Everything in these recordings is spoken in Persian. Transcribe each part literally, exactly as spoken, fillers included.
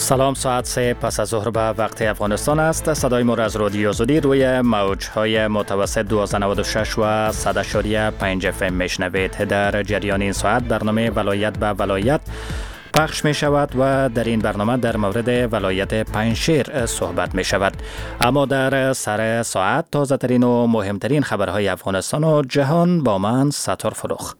سلام، ساعت سه پس از ظهر به وقت افغانستان است. صدای ما را از رادیو آزادی روی موج‌های متوسط دویست و نود و شش و صد و پنج اف ام میشنوید. در جریان این ساعت برنامه ولایت به ولایت پخش می شود و در این برنامه در مورد ولایت پنجشیر صحبت می شود. اما در سر ساعت تازه ترین و مهمترین خبرهای افغانستان و جهان با من ستار فروخ.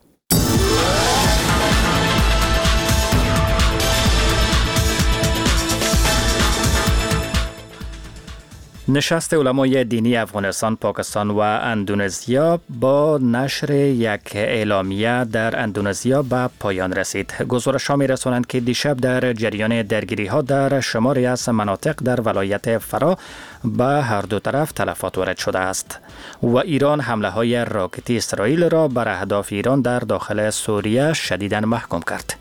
نشست علمای دینی افغانستان، پاکستان و اندونزیا با نشر یک اعلامیه در اندونزیا به پایان رسید. گزارش‌ها می‌رسانند که دیشب در جریان درگیری‌ها در شماری از مناطق در ولایت فرا به هر دو طرف تلفات وارد شده است و ایران حمله‌های راکتی اسرائیل را بر اهداف ایران در داخل سوریه شدیداً محکوم کرد.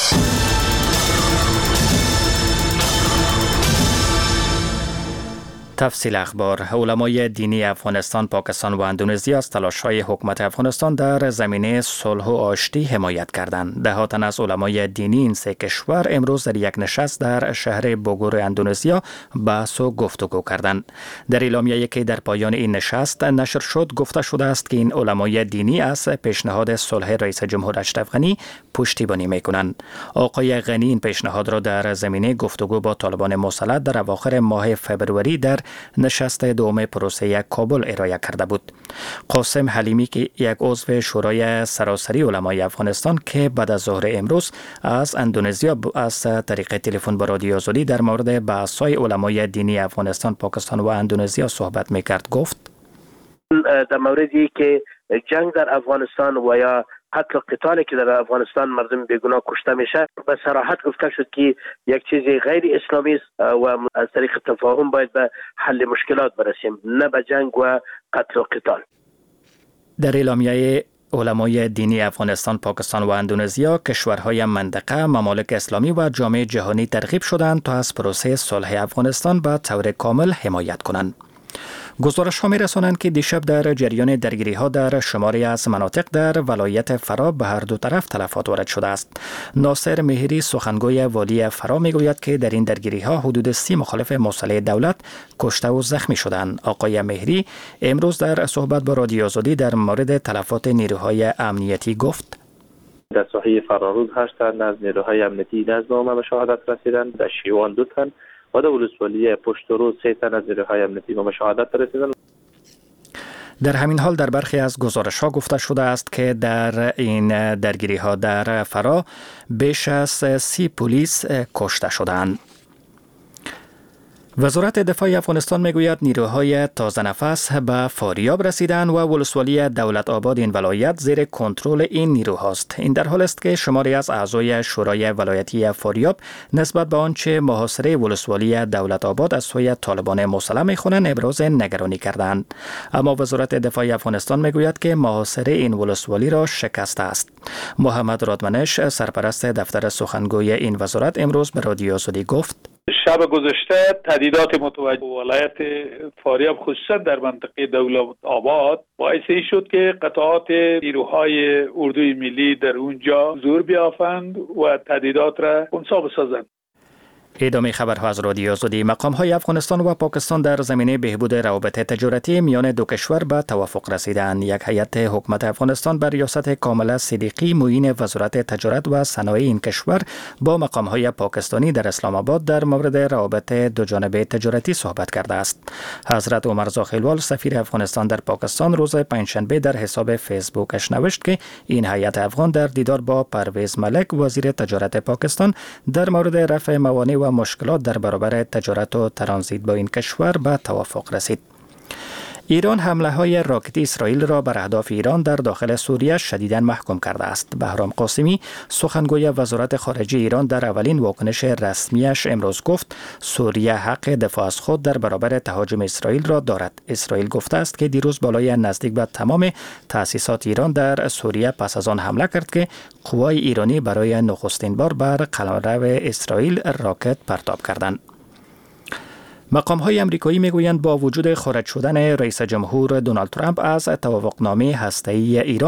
تفصیل اخبار. علمای دینی افغانستان، پاکستان و اندونزیا از تلاش‌های حکومت افغانستان در زمینه صلح و آشتی حمایت کردند. ده تن از علمای دینی این سه کشور امروز در یک نشست در شهر بوگور اندونزیا بحث و گفتگو کردند. در اعلامیه‌ای که در پایان این نشست نشر شد گفته شده است که این علمای دینی از پیشنهاد صلح رئیس جمهور اشرف غنی پشتیبانی می‌کنند. آقای غنی این پیشنهاد را در زمینه گفتگو با طالبان مسلح در اواخر ماه فبروری در نشست دوم پروسه کابل ارائه کرده بود. قاسم حلیمی که یک عضو شورای سراسری علمای افغانستان که بعد از ظهر امروز از اندونزیا از طریق تلفن با رادیو آزادی در مورد بحث‌های علمای دینی افغانستان، پاکستان و اندونزیا صحبت می‌کرد گفت: در موردی که جنگ در افغانستان و یا قتل و قتالی که در افغانستان مردم بیگناه کشته میشه به صراحت گفته شد که یک چیز غیر اسلامی است و از طریق تفاهم باید به حل مشکلات برسیم، نه به جنگ و قتل و قتال. در اعلامیه علمای دینی افغانستان، پاکستان و اندونزیا کشورهای منطقه، ممالک اسلامی و جامعه جهانی ترغیب شدند تا از پروسه صلح افغانستان به طور کامل حمایت کنند. گزارش ها می رسانند که دیشب در جریان درگیری ها در شماری از مناطق در ولایت فرا به هر دو طرف تلفات وارد شده است. ناصر مهری سخنگوی والی فرا می گوید که در این درگیری ها حدود سی مخالف مسلح دولت کشته و زخمی شدند. آقای مهری امروز در صحبت با رادیو آزادی در مورد تلفات نیروهای امنیتی گفت: در ساحه فرارود هشت تن از نیروهای امنیتی نزد ما به شهادت رسیدند، در شیوان دو تن و در ولسوالی پشت رو سه تن از نیروهای امنیتی به شهادت رسیدند. در همین حال در برخی از گزارش ها گفته شده است که در این درگیری ها در فرا بیش از سی پلیس کشته شدند. وزارت دفاع افغانستان میگوید نیروهای تازه نفس به فاریاب رسیدند و ولسوالی دولت آباد این ولایت زیر کنترل این نیروهاست. این در حال است که شماری از اعضای شورای ولایتی فاریاب نسبت به آنچه محاصره ولسوالی دولت آباد از سوی طالبان مسلح می‌خوانند ابراز نگرانی کردند. اما وزارت دفاع افغانستان میگوید که محاصره این ولسوالی را شکسته است. محمد رادمنش سرپرست دفتر سخنگوی این وزارت امروز به رادیو آزادی گفت: شب گذشته تهدیدات متوجه ولایت فاریاب خصوصا در منطقه دولت آباد باعث شد که قطعات نیروهای اردوی ملی در اونجا حضور بیافند و تهدیدات را خنثی بسازند. ادامه خبرها از رادیو آزادی. مقام‌های افغانستان و پاکستان در زمینه بهبود روابط تجارتی میان دو کشور به توافق رسیدند. یک هیئت حکومت افغانستان بر ریاست کامله صدیقی معین وزارت تجارت و صنایع این کشور با مقام‌های پاکستانی در اسلام آباد در مورد روابط دوجانبه تجارتی صحبت کرده است. حضرت عمرزا خیلوال سفیر افغانستان در پاکستان روز پنجشنبه در حساب فیسبوکش نوشت که این هیئت افغان در دیدار با پرویز ملک وزیر تجارت پاکستان در مورد رفع موانع و مشکلات در برابر تجارت و ترانزیت با این کشور به توافق رسید. ایران حمله های راکتی اسرائیل را بر اهداف ایران در داخل سوریه شدیداً محکوم کرده است. بهرام قاسمی سخنگوی وزارت خارجه ایران در اولین واکنش رسمیش امروز گفت سوریه حق دفاع از خود در برابر تهاجم اسرائیل را دارد. اسرائیل گفته است که دیروز بالای نزدیک به تمام تأسیسات ایران در سوریه پس از آن حمله کرد که قوای ایرانی برای نخستین بار بر قلمرو اسرائیل راکت پرتاب کردند. مقام‌های آمریکایی میگویند با وجود خارج شدن رئیس جمهور دونالد ترامپ از توافقنامه هسته‌ای ایران،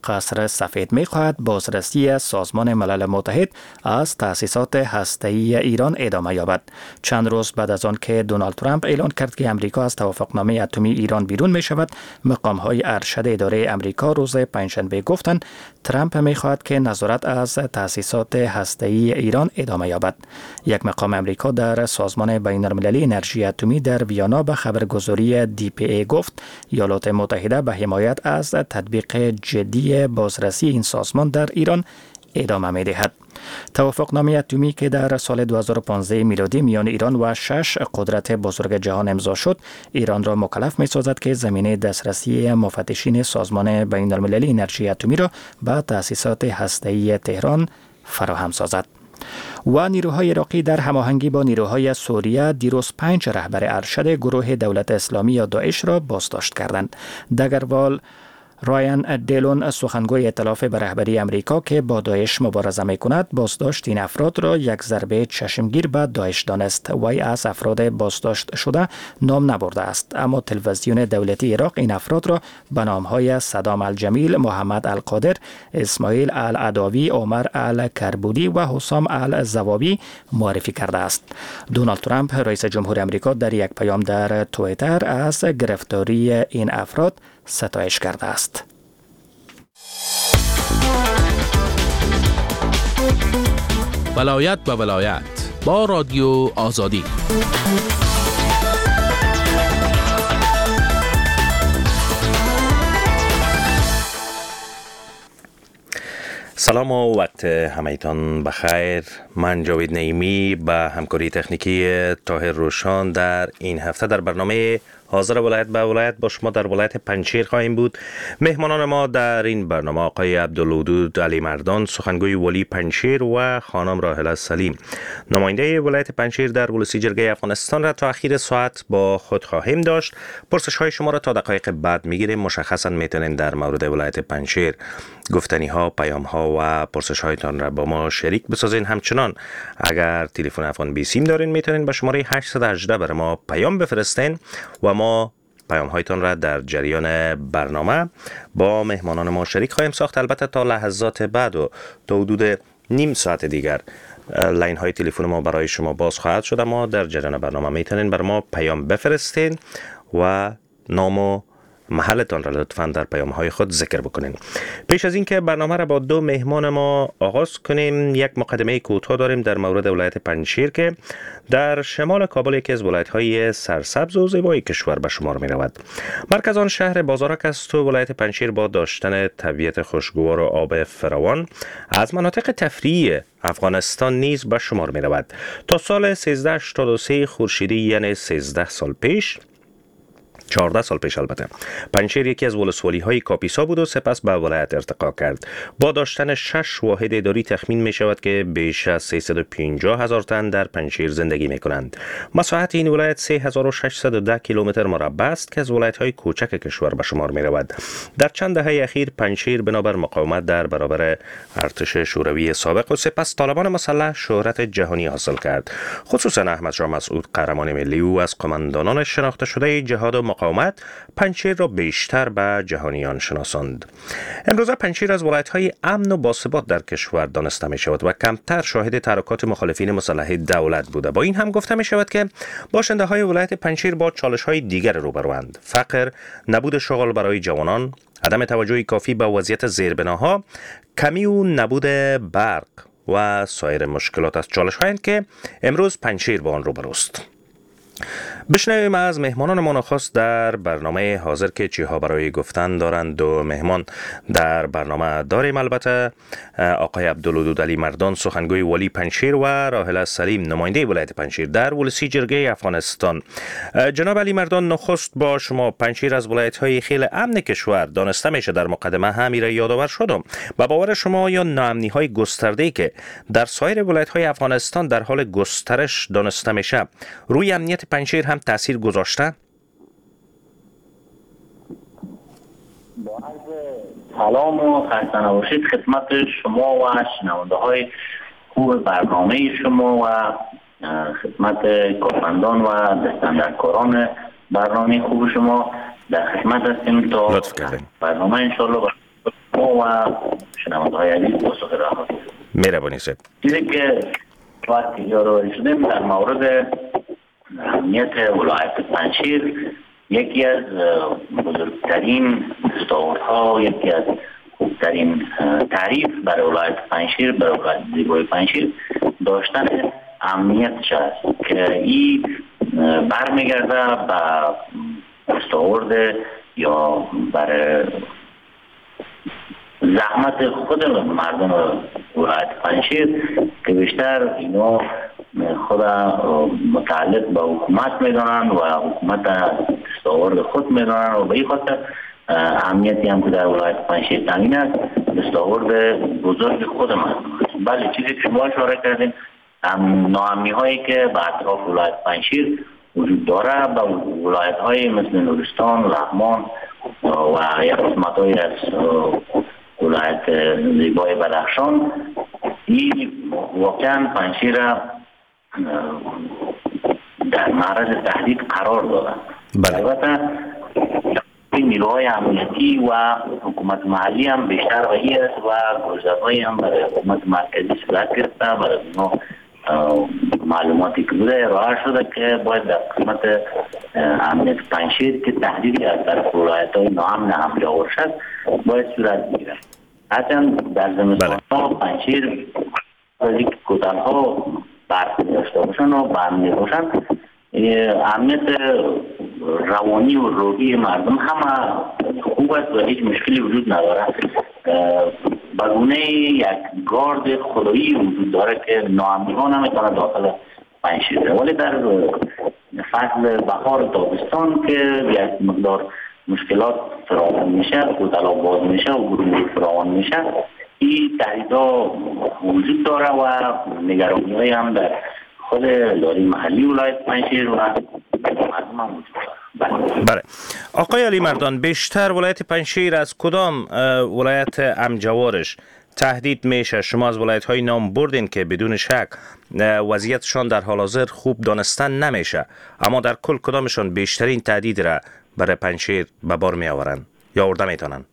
قصر سفید می‌خواهد بازرسی سازمان ملل متحد از تأسیسات هسته‌ای ایران ادامه یابد. چند روز بعد از آن که دونالد ترامپ اعلان کرد که امریکا از توافقنامه اتمی ایران بیرون می‌شود، مقام‌های ارشد اداره امریکا روز پنجشنبه گفتند ترامپ می‌خواهد که نظارت از تأسیسات هسته‌ای ایران ادامه یابد. یک مقام امریکا در سازمان بین‌المللی انرژی اتمی در ویانا به خبرگزاری دی پی ای گفت ایالات متحده به حمایت از تطبیق جدی بازرسی این سازمان در ایران ادامه می‌دهد. توافقنامه اتمی که در سال دو هزار و پانزده میلادی میان ایران و شش قدرت بزرگ جهان امضا شد، ایران را مکلف می‌سازد که زمینه دسترسی مفتشین سازمان بین‌المللی انرژی اتمی را به تأسیسات هسته‌ای تهران فراهم سازد. و نیروهای عراقی در هماهنگی با نیروهای سوریه دیروز پنج رهبر ارشد گروه دولت اسلامی یا داعش را بازداشت کردند. دگروال رایان دیلون سخنگوی ائتلاف به رهبری امریکا که با داعش مبارزه می‌کند بازداشت این افراد را یک ضربه چشمگیر به داعش دانست. وی از افراد بازداشت شده نام نبرده است، اما تلویزیون دولتی عراق این افراد را به نام‌های صدام الجمیل، محمد القادر، اسماعیل العداوی، عمر الکربودی و حسام الزوابی معرفی کرده است. دونالد ترامپ رئیس جمهور امریکا در یک پیام در توییتر از گرفتاری این افراد ستایش کرده است. ولایت به ولایت با رادیو آزادی. سلام و وقت همه‌تان بخیر. من جاوید نعیمی به همکاری تکنیکی طاهر روشان در این هفته در برنامه حاضر ولایت به ولایت با شما در ولایت پنجشیر خواهیم بود. مهمانان ما در این برنامه آقای عبدالودود علی مردان، سخنگوی ولی پنجشیر، و خانم راحله سلیم، نماینده ولایت پنجشیر در ولسی جرگه افغانستان را تا اخیر ساعت با خود خواهیم داشت. پرسش های شما را تا دقایق بعد میگیریم. مشخصا میتونین در مورد ولایت پنجشیر گفتنی ها، پیام ها و پرسش هایتان را با ما شریک بسازین. همچنان اگر تلفن افغان بی سیم دارین میتونین به شماره هشت یک هشت برای ما پیام بفرستین و ما پیام هایتان را در جریان برنامه با مهمانان ما شریک خواهیم ساخت. البته تا لحظات بعد و تا حدود نیم ساعت دیگر لاین های تلفن ما برای شما باز خواهد شد. ما در جریان برنامه میتونین بر ما پیام بفرستین و نام و محلتان را لطفاً در پیام های خود ذکر بکنین. پیش از اینکه برنامه را با دو مهمان ما آغاز کنیم، یک مقدمه کوتاه داریم در مورد ولایت پنجشیر که در شمال کابل یکی از ولایت های سرسبز و زیبای کشور به شمار می رود. مرکز آن شهر بازارک است و ولایت پنجشیر با داشتن طبیعت خوشگوار و آب فراوان از مناطق تفریحی افغانستان نیز به شمار می رود. تا سال سیزده هشتاد و سه خورشیدی، یعنی سیزده سال پیش، چهارده سال پیش البته، پنجشیر یکی از ولسوالی های کاپیسا بود و سپس به ولایت ارتقا کرد. با داشتن شش واحد اداری تخمین می شود که بیش از سیصد و پنجاه هزار تن در پنجشیر زندگی می کنند. مساحت این ولایت سه هزار و ششصد و ده کیلومتر مربع است که از ولایت های کوچک کشور به شمار می رود. در چند دهه اخیر پنجشیر بنابر مقاومت در برابر ارتش شوروی سابق و سپس طالبان مسلح شهرت جهانی حاصل کرد. خصوصا احمد شاه مسعود، قهرمان ملی او، از قماندانان شناخته شده جهاد و مقاومت پنجشیر را بیشتر به جهانیان شناساند. امروز پنجشیر از ولایت‌های امن و باثبات در کشور دانسته می شود و کمتر شاهد تحرکات مخالفین مسلح دولت بوده. با این هم گفته می شود که باشنده های ولایت پنجشیر با چالش‌های دیگر روبروند: فقر، نبود شغل برای جوانان، عدم توجه کافی به وضعیت زیربناها، کمی و نبود برق و سایر مشکلات از چالش‌هایی که امروز پنجشیر با آن روبروست. بشنویم از مهمانان ما نخست در برنامه حاضر که چی ها برای گفتن دارند. دو مهمان در برنامه داریم البته: آقای عبدالودود علی مردان، سخنگوی ولی پنجشیر، و راحله سلیم، نماینده ولایت پنجشیر در ولسی جرگه افغانستان. جناب علی مردان، نخست با شما. پنجشیر از ولایت های خیلی امن کشور دانسته میشه. در مقدمه همین را یادآور شدم. با باور شما یا ناامنی های گسترده که در سایر ولایت های افغانستان در حال گسترش دانسته میشه روی امنیت پنجشیر هم تأثیر گذاشته؟ با عرض سلام و خسته نباشید خدمت شما و شنونده های خوب برنامه شما و خدمت کارمندان و دستاندرکاران برنامه خوب شما. در خدمت هستیم تا برنامه انشالله شما و شنونده‌های عزیز پاسخ رها کنید. مهربانی صاحب. چیزی که وقتی یادآوری شدیم در مورد اهمیت ولایت پنجشیر، یکی از بزرگترین دستاوردها، یکی از خوبترین تعریف برای ولایت پنجشیر، برای ولایت زیبای پنجشیر داشتن امنیتش است که این برمیگرده به دستاورد یا برای زحمت خود مردم ولایت پنجشیر که بیشتر اینا خود متعلق به حکومت میدانند و حکومت دستاورد خود میدانند و به این خاطر اهمیتی هم که در ولایت پنجشیر تامین است دستاورد بزرگ خود مردم است. بله، چیزی که شما اشاره کردین ناامنی هایی که به اطراف ولایت پنجشیر وجود داره به ولایت های مثل نورستان، لغمان و یک قسمت های از ولایت زیبای بدخشان، این واقعا پنجشیر در معرض تهدید قرار دارد. البته این نیروهای امنیتی و حکومت محلی هم بیشتر وحی است و گزارش‌هایی هم برای حکومت مرکزی صورت گرفته. برای اینا معلوماتی که بوده ارائه شده که باید در قسمت امنیت پنجشیر که تهدیدی از طرف ولایت‌های ناامن حمله آور شد باید صورت بگیرد. هرچند در زمستان‌ها پنجشیر از اینکه کوتاه‌ها برف داشته باشن و برنده باشن، امنیت روانی و روحی مردم همه خوب است و هیچ مشکلی وجود نداره. بگونه یک گارد خدایی وجود داره که ناامنی ها نمیتونه داخل پنجشیر، ولی در فصل بهار تابستان که یک مقدار مشکلات فراوان میشه، کوتاه باز میشه و گروه فراوان میشه، این تهدیدها وجود داره و نگرانی های هم در خود لاری محلی ولایت پنجشیر و مردم هم وجود داره. بله آقای علی مردان، بیشتر ولایت پنجشیر از کدام ولایت امجوارش تهدید میشه؟ شما از ولایت های نام بردین که بدون شک وضعیتشان در حال حاضر خوب دانستن نمیشه، اما در کل کدامشان بیشترین تهدید را برای پنجشیر به بار می آورند یا آورده میتونن؟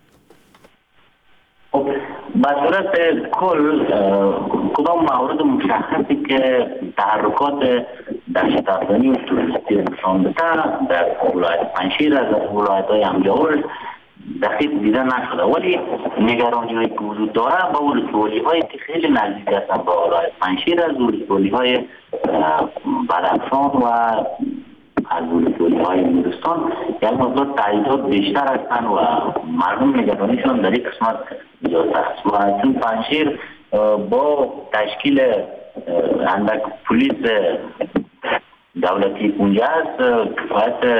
به صورت کل کدام موارد مشخصی که تحرکات دهشت افزایی و توریستی نشان بده در ولایت پنجشیر از ولایت های امجوار دقیق دیده نشده، ولی نگرانی هایی که وجود داره با ولسوالی هایی که خیلی نزدیک هستن با ولایت پنجشیر از ولسوالی های بدخشان و از ولسوالی های نورستان یک مقدار تهدیدات بیشتر هستن و مردم نگرانیشون در این قسمت زیادتر است. و چون پنجشیر با تشکیل اندک پلیس دولتی اونجا است، کفایت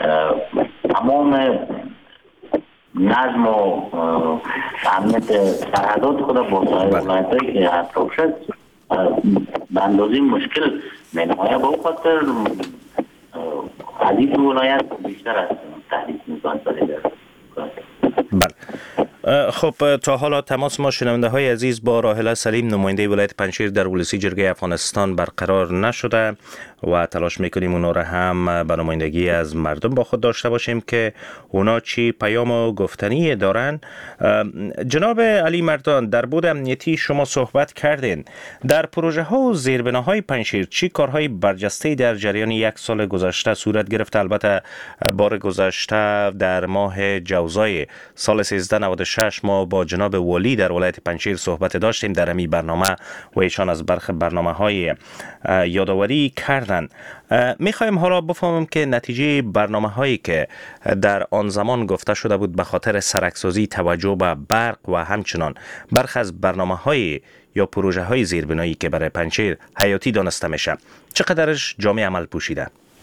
تمام نظم و امنیت سرحدات خود با ولایت‌هایی که اطراف شد به اندازه مشکل می‌نماید. با خاطر از این ولایت بیشتر از تهدید می‌کنند. بله. خب تا حالا تماس ما شنونده های عزیز با راحله سلیم نماینده ولایت پنجشیر در ولسی جرگه افغانستان برقرار نشده و تلاش میکنیم اونا را هم به نمایندگی از مردم با خود داشته باشیم که اونا چی پیام و گفتنی دارن. جناب علی مردان، در بود امنیتی شما صحبت کردین. در پروژه ها و زیربناهای پنجشیر چی کارهای برجسته در جریان یک سال گذشته صورت گرفت؟ البته بار گذشته در ماه جوزای سال سیزده نود و شش ما با جناب ولی در ولایت پنجشیر صحبت داشتیم در امی برنامه و ایشان از برخ برنامه های یادآوری کردن. میخوایم حالا بفهمیم که نتیجه برنامه هایی که در آن زمان گفته شده بود به خاطر سرکسازی توجه به برق و همچنان برخ از برنامه های یا پروژه های زیربنایی که برای پنجشیر حیاتی دانسته میشه چقدرش جامع عمل پوشیده؟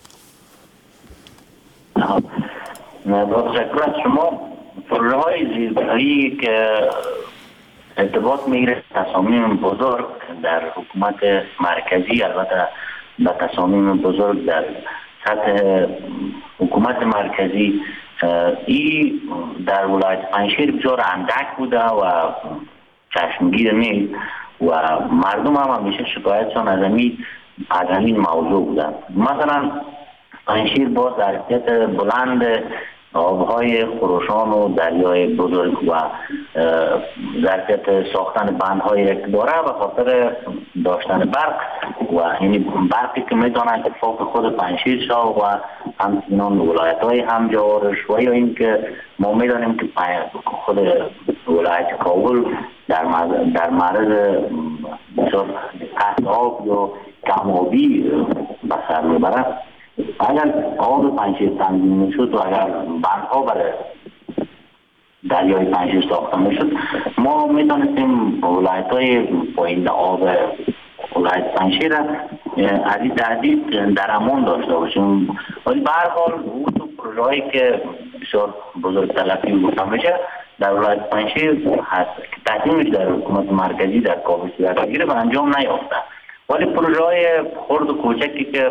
با تشکر از شما. پروژه های زیربنایی که ارتباط میگیره تصامیم بزرگ در حکومت مرکزی، البته به تصامیم بزرگ در سطح حکومت مرکزی، این در ولایت پنجشیر بسیار اندک بوده و چشمگیر نیست و مردم هم همیشه شکایتشان از همین از همین موضوع بودن. مثلا پنجشیر با ظرفیت بلند آبهای خروشان و دریای بزرگ و ظرفیت ساختن بندهای که داره به خاطر داشتن برق و یعنی برقی که میتونه اتفاق خود پنجشیر شاه و همچنان ولایت های همجوارش و یا اینکه ما میدانیم که خود ولایت کابل در در معرض بسیار قطع آب یا کم آبی به سر میبره. اگر آب پنجشیر تنظیم میشد و اگر بندها برای دریای پنجشیر ساخته میشد ما میتونستیم ولایت های پایین آب ولایت پنجشیر از این تهدید در امان داشته باشیم. ولی به هر حال او تو پروژه‌ای که بسیار بزرگ تلقی گفته میشه در ولایت پنجشیر هست که تصمیمش در حکومت مرکزی در کابل صورت میگیره و انجام نیافته. ولی پروژه‌های خرد و کوچکی که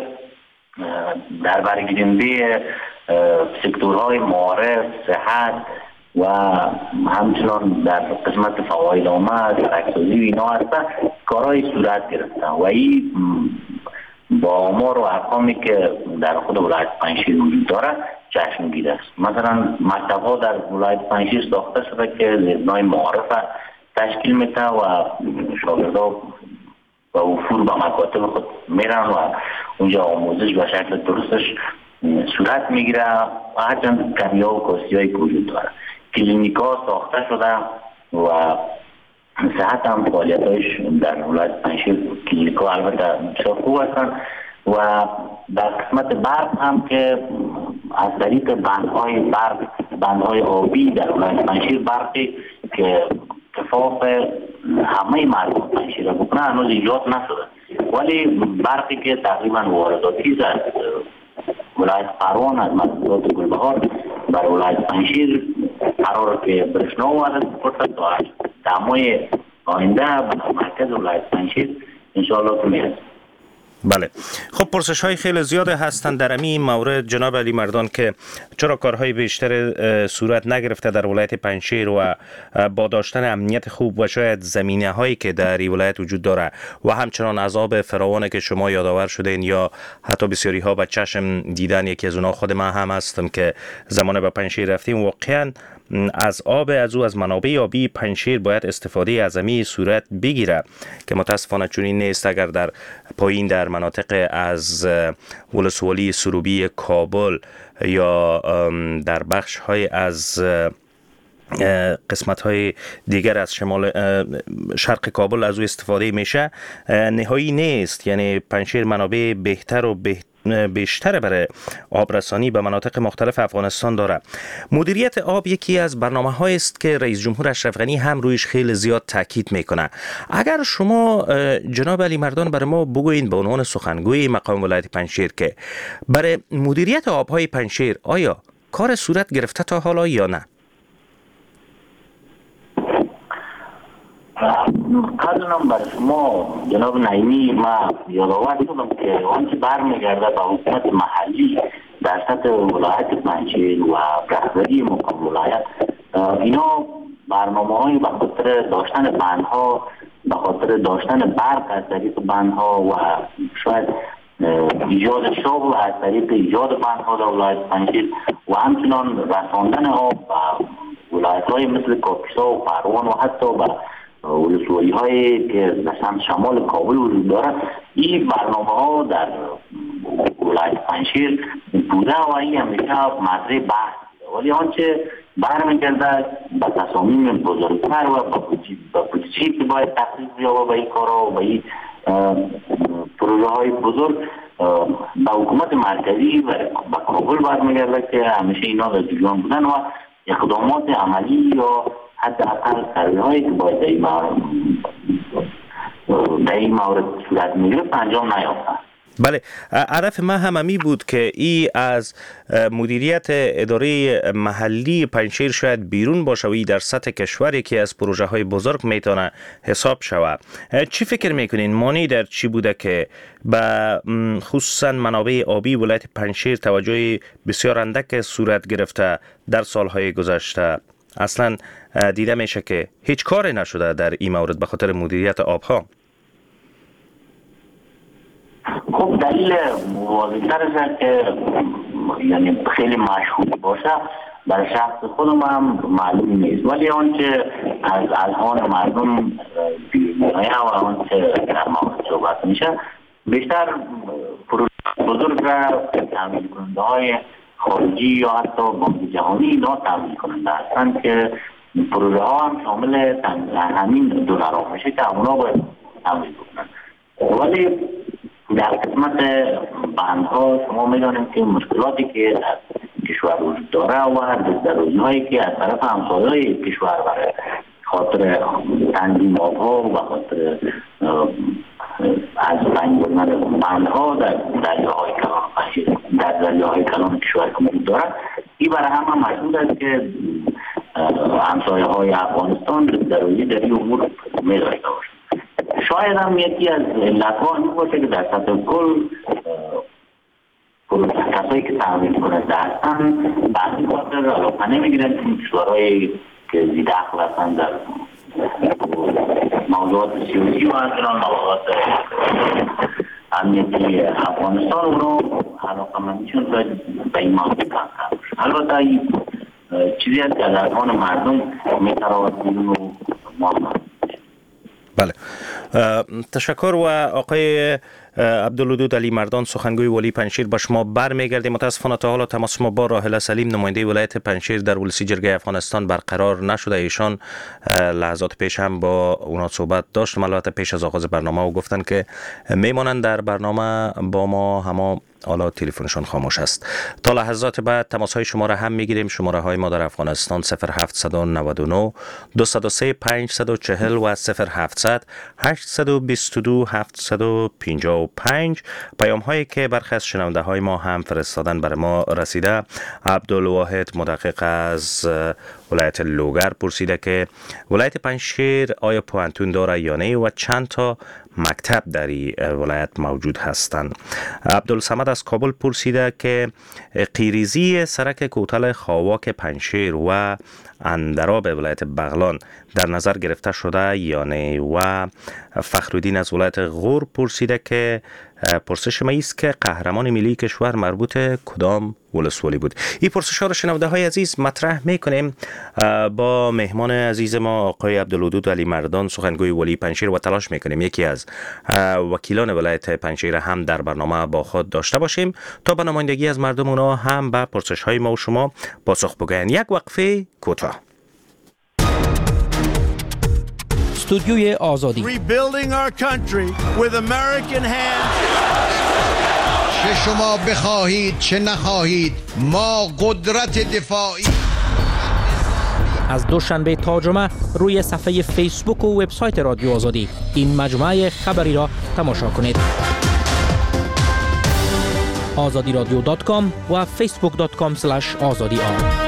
در برگیرنده سکتورهای معارف، صحت و همچنان در قسمت فواید آمد، سرکسازی و اینا هستن کارهای صورت گرفتن و این با آمار و ارقامی که در خود ولایت پنجشیر وجود داره چشمگیر است. مثلا مکتب‌ها در ولایت پنجشیر ساخته شده که زیربنای معارف تشکیل میده و شاگردها و وفور به مکاتب خود میرن و اونجا آموزش به شکل درستش صورت میگیره و هرچند کمی‌ها و کاسی‌هایی که وجود داره. کلینیک‌ها ساخته شده و صحت هم فعالیت‌هایش در ولایت پنجشیر کلینیک‌ها البته بسیار خوب هستند و در قسمت برق هم که از طریق بندهای برق بندهای آبی در ولایت پنجشیر برقی که کفاف همه مردم پنجشیر بکنه هنوز ایجاد نشده، ولی برقی که تقریبا وارداتی از ولایت پروان از مزارات گلبهار بر ولایت پنجشیر قرار که برشنا وارد بکنه تا دمای آینده به مرکز ولایت پنجشیر انشاءالله که میرسه. بله، خب پرسش های خیلی زیاد هستند در این مورد جناب علی مردان که چرا کارهای بیشتر صورت نگرفته در ولایت پنجشیر و با داشتن امنیت خوب و شاید زمینه هایی که در این ولایت وجود داره و همچنان عذاب فراوان که شما یادآور شدین یا حتی بسیاری ها به چشم دیدن، یکی از اونها خود من هم هستم که زمان به پنجشیر رفتیم، واقعا از آب از او از منابع آبی پنجشیر باید استفاده اعظمی صورت بگیره که متاسفانه چنین نیست. اگر در پایین در مناطق از ولسوالی سروبی کابل یا در بخش های از قسمت های دیگر از شمال شرق کابل از او استفاده میشه نهایی نیست. یعنی پنجشیر منابع بهتر و بهتر بیشتر برای آبرسانی به مناطق مختلف افغانستان داره. مدیریت آب یکی از برنامه‌هایی است که رئیس جمهور اشرف غنی هم رویش خیلی زیاد تاکید میکنه. اگر شما جناب علی مردان برای ما بگویید به عنوان سخنگوی مقام ولایت پنجشیر که برای مدیریت آبهای پنجشیر آیا کار صورت گرفته تا حالا یا نه؟ قدرم برای شما جناب نعیمی ما یادآور شدم که آنچه برمیگرده به حکومت محلی در سطح ولایت پنجشیر و رهبری مقام ولایت، اینا برنامه‌های به خاطر داشتن بندها، به خاطر داشتن برق از طریق بندها و شاید ایجاد شغل از طریق ایجاد بندها در ولایت پنجشیر و همچنان رساندن آب به ولایت‌های مثل کاپیسا و پروان و حتی به ولسوالی هایی که مثلا شمال کابل وجود داره، این برنامه ها در ولایت پنجشیر بوده و این همیشه مطرح بحث، ولی آنچه برمیگرده به تصامیم بزرگتر و به بودجه‌ای که باید تخصیص بیابه به این کارها و به این پروژه های بزرگ به حکومت مرکزی و به کابل برمیگرده که همیشه اینا در جریان بودن و اقدامات عملی یا حداقل سروی هایی که باید در این مورد صورت میگیره انجام نیافته. بله، هدف ما هم همی بود که ای از مدیریت اداره محلی پنجشیر شاید بیرون باشه و ای در سطح کشور یکی از پروژه های بزرگ میتونه حساب شود. چی فکر میکنین مانی در چی بوده که به خصوصا منابع آبی ولایت پنجشیر توجه بسیار اندک صورت گرفته در سالهای گذشته؟ اصلا دیده میشه که هیچ کاری نشده در این مورد به خاطر مدیریت آبها. خب دلیل واضح‌تر است که یعنی خیلی مشهور باشه، برای شخص خودم هم معلوم نیست، ولی آنچه از اذهان مردم بیرونیه و آنچه در مورد صحبت میشه بیشتر پروژه بزرگ را تامین کننده های خارجی یا حتی بانک جهانی اینا تامین کننده هستند که پروژه ها هم شامل همین دلار میشه که اونا باید تامین کنند. ولی در قسمت بندها شما میدانیم که مشکلاتی که در کشور وجود داره و دست‌درازی‌هایی که از طرف همسایه‌های کشور برای خاطر تنظیم آبها و خاطر از بین بردن بندها در دریاهای کلان در دریاهای کلان کشور که وجود داره، این برای هم هم مشهود است که همسایه‌های افغانستان دست‌درازی در این امور می‌داشته باشند. شاید هم یکی از علت‌ها این باشه که در سطح کل کسایی که تحویل کننده هستن بعضی خاطر علاقه نمیگیرن که کشورهایی که زیدخل هستن در موضوعات سیاسی و همچنان موضوعات امنیتی افغانستان رو علاقه مندیشون تا به این موضوع کنند. البته این چیزی هست که از اذهان مردم میتراود بیرون و معامل. بله، تشکر. و آقای عبدالودود علی مردان، سخنگوی والی پنجشیر، به شما برمیگردیم. متاسفانه تا حالا تماس ما با راحله سلیم، نماینده ولایت پنجشیر در ولسی جرگه افغانستان برقرار نشده. ایشان لحظات پیش هم با اونا صحبت داشتم، البته پیش از آغاز برنامه، و گفتن که میمانند در برنامه با ما، اما حالا تلفنشون خاموش است. تا لحظات بعد تماس های شما را هم میگیریم. شماره های ما در افغانستان صفر هفت نه نه دو صفر سه پنج چهار صفر و صفر هفتصد هشت دو دو هفت پنج پنج. پیام هایی که برخی از شنونده های ما هم فرستادن برای ما رسیده. عبدالواحد مدقق از ولایت لوگر پرسیده که ولایت پنجشیر آیا پوهنتون داره یا نه و چند تا مکتب در این ولایت موجود هستند. عبدالصمد از کابل پرسیده که قیریزی سرک کوتل خاواک پنجشیر و اندراب ولایت بغلان در نظر گرفته شده یا نه. و فخرالدین از ولایت غور پرسیده که پرسش ما است که قهرمان ملی کشور مربوط کدام ولسوالی بود. این پرسش ها را شنونده های عزیز مطرح میکنیم با مهمان عزیز ما آقای عبدالودود علی مردان، سخنگوی والی پنجشیر، و تلاش میکنیم یکی از وکیلان ولایت پنجشیر هم در برنامه با خود داشته باشیم تا به نمایندگی از مردم اونا هم به پرسش های ما و شما پاسخ بگویند. یک وقفه کوتاه. استودیوی آزادی. Rebuilding our country with American hands. چه شما بخواهید چه نخواهید ما قدرت دفاعی. از دوشنبه تا جمعه روی صفحه فیسبوک و وبسایت رادیو آزادی این مجموعه خبری را تماشا کنید. آزادی رادیو دات کام و فیسبوک دات کام اسلش آزادی آر.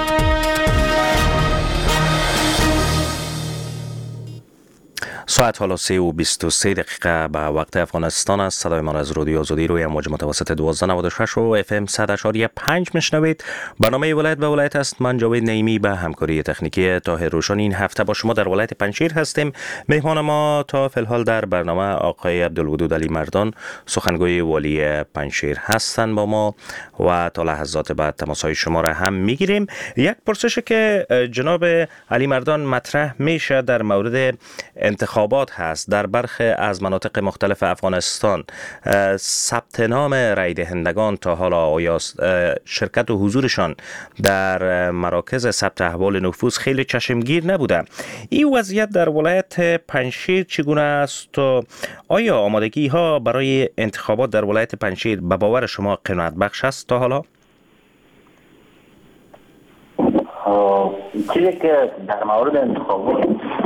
ساعت حالا سه و بیست و سه دقیقه به وقت افغانستان است. صدای ما از رادیو آزادی روی موج متوسط دوازده نود و شش و اف ام صد اشاری پنج میشنوید. برنامه ولایت به ولایت است. من جاوید نعیمی به همکاری تکنیکی طاهر روشن این هفته با شما در ولایت پنجشیر هستیم. مهمان ما تا فی الحال در برنامه آقای عبدالودود علی مردان، سخنگوی والی پنجشیر هستند با ما و تا لحظات بعد تماس‌های شما را هم میگیریم. یک پرسش که جناب علی مردان مطرح میشه در مورد انتخابات هست در برخی از مناطق مختلف افغانستان. ثبت نام رای دهندگان تا حالا آیا شرکت و حضورشان در مراکز ثبت احوال نفوس خیلی چشمگیر نبوده. این وضعیت در ولایت پنجشیر چگونه است و آیا آمادگی ها برای انتخابات در ولایت پنجشیر به باور شما قناعت بخش است تا حالا؟ چیزی که در مورد انتخابات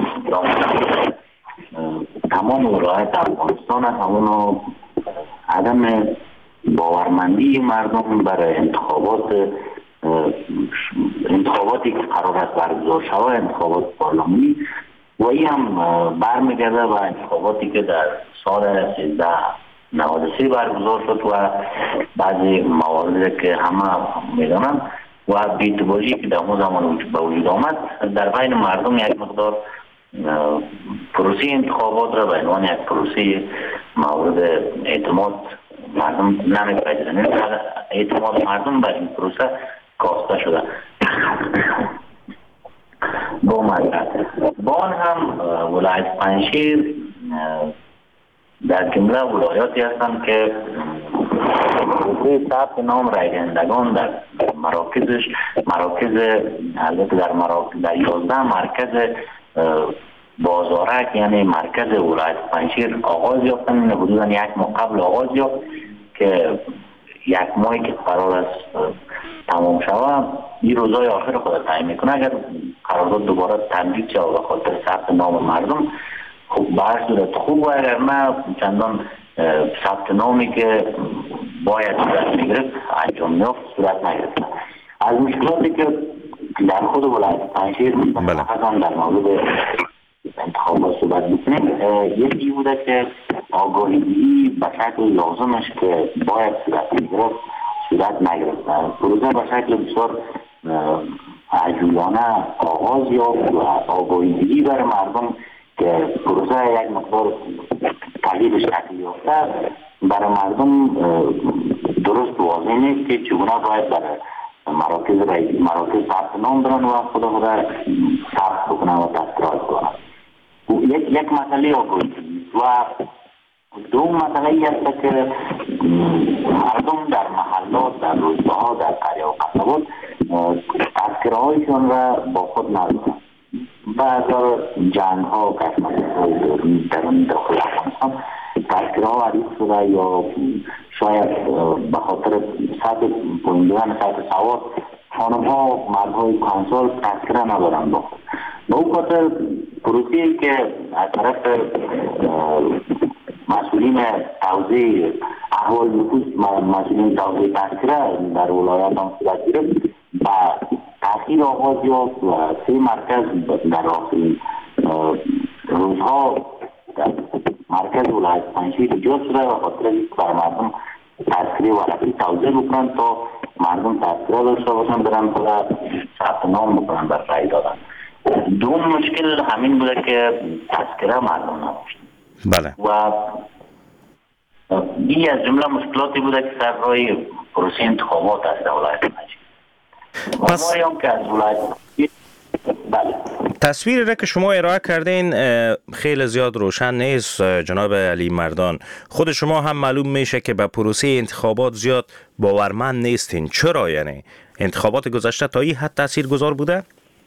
تمام ولایت افغانستان همون عدم باورمندی مردم برای انتخابات انتخاباتی که قرار است برگزار شود، انتخابات پارلمانی، و این هم برمیگرده به انتخاباتی که در سال سیزده نود و سه برگزار شد و بعضی مواردی که همه میدانند و بی‌اعتباری که در اون زمان به وجود آمد در بین مردم یک مقدار پروسه انتخابات را به عنوان یک پروسه مورد اعتماد مردم نمی‌پذیرند. اعتماد مردم به این پروسه کاسته شده. دو مطلب بان هم ولایت پنجشیر در جمله ولایاتی هستند که روی ثبت نام رای دهندگان در مراکزش مراکز البته در مراکز در یازده مرکز بازارک یعنی مرکز ولایت پنجشیر آغاز یافتن. حدودا یک ماه قبل آغاز یافت که یک ماهی که قرار است تمام شود این روزهای آخر خود تعیین میکنه. اگر قرارداد دوباره تمدید شود به خاطر ثبت نام مردم خب به هر صورت خوب و اگر نه چندان ثبت نامی که باید صورت میگرفت انجام میافت صورت نگرفت. از مشکلاتی که در خود ولایت پنجشیر مثلا در مورد انتخابات صحبت میکنیم، یکی بوده که آگاهی به شکل لازمش که باید صورت میگرفت صورت نگرفت. پروژه به شکل بسیار عجولانه آغاز یافت و آگاهی برای مردم که پروژه یک مقدار تغییر شکل یافته برای مردم درست واضح نیست که چگونه باید برای مراکز مراکز ثبت نام برن و خود خود ثبت بکنن و تذکرات کنن. یک یک مسئله آگاهی و دو مسئله ای است که مردم در محلات در روستا ها در قریه و قصبات تذکره هایشان را با خود ندارن. بعضا جنگ ها و کشمکش های درون داخل افغانستان تذکره ها عریض شده یا شاید به خاطر سطح پویندگان سطح سواد خانم ها مرد های کانسال تذکره ندارن با خود. به اون خاطر پروسه‌ای که از طرف مسئولین توزیع احوال نفوس مسئولین توزیع تذکره در ولایت هم صورت گرفت و تأخیر آغاز یافت و سه مرکز در آخرین روزها در مرکز ولایت پنجشیر ایجاد شده و خاطر اینکه برای مردم تذکره ورقی توزیع بکنن تا مردم تذکره داشته باشن برن و ثبت نام بکنن بر رای دادن. دوم مشکل همین بوده که تذکره مردم نداشت. بله. و این از جمله مشکلاتی بوده که سر رای پروسه انتخابات است در ولایت پنجشیر. پس بله. تصویری را که شما ارائه کردین خیلی زیاد روشن نیست جناب علی مردان. خود شما هم معلوم میشه که به پروسه انتخابات زیاد باورمند نیستین. چرا یعنی؟ انتخابات گذشته تا این حد تاثیرگذار بوده؟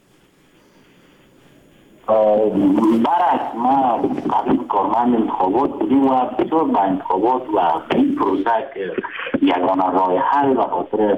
برعکس ما قبل کارمند انتخابات بودیم و بسیار با انتخابات و این پروسه که یگانه راه حل و خاطر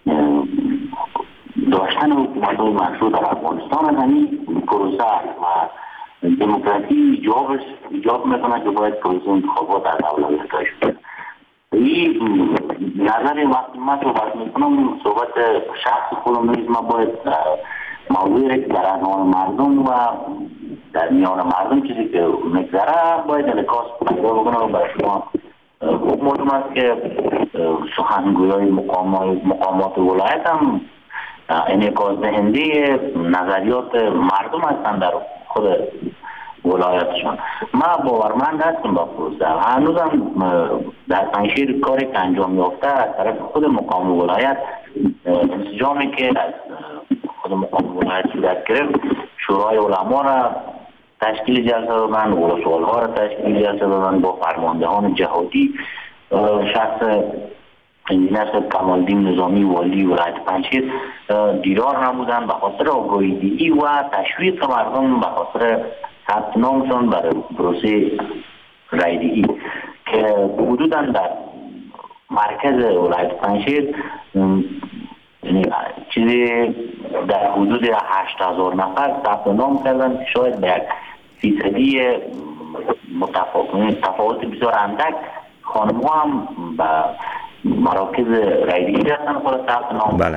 داشتن حکومت‌های مشروع در افغانستان همین پروسه و دموکراسی جوابش ایجاب میکنه که باید پروسه انتخابات از اولویت شده. این نظر وقتی من صحبت میکنم صحبت شخص خودم نیست. ما باید موضوعی که در اذهان مردم و در میان مردم چیزی که میگذره باید انعکاس پیدا بکنه و برای شما خوب معلوم است که سخنگویای مقامات ولایت هم انعکاس دهنده نظریات مردم هستند در خود ولایتشان. ما باورمند هستیم با پروسه. هنوز هم در پنجشیر کاری که انجام یافته از طرف خود مقام ولایت انسجامی که از خود مقام ولایت صورت گرفت شورای علما را تشکیل جلسه دادن، ولسوالها را تشکیل جلسه دادن با فرماندهان جهادی شخص انجینر کمالدین نظامی والی ولایت پنجشیر دیدار نمودن به خاطر آگاهی و تشویق مردم به خاطر ثبت نامشان برای پروسه رایدهی که حدودا در مرکز ولایت پنجشیر یعنی چیزی در حدود هشت هزار نفر ثبت نام کردن که شاید به یک فیصدی متفاوت تفاوت بسیار اندک خانم ها هم به مراکز رایدهی هستن خود ثبت نام. بله.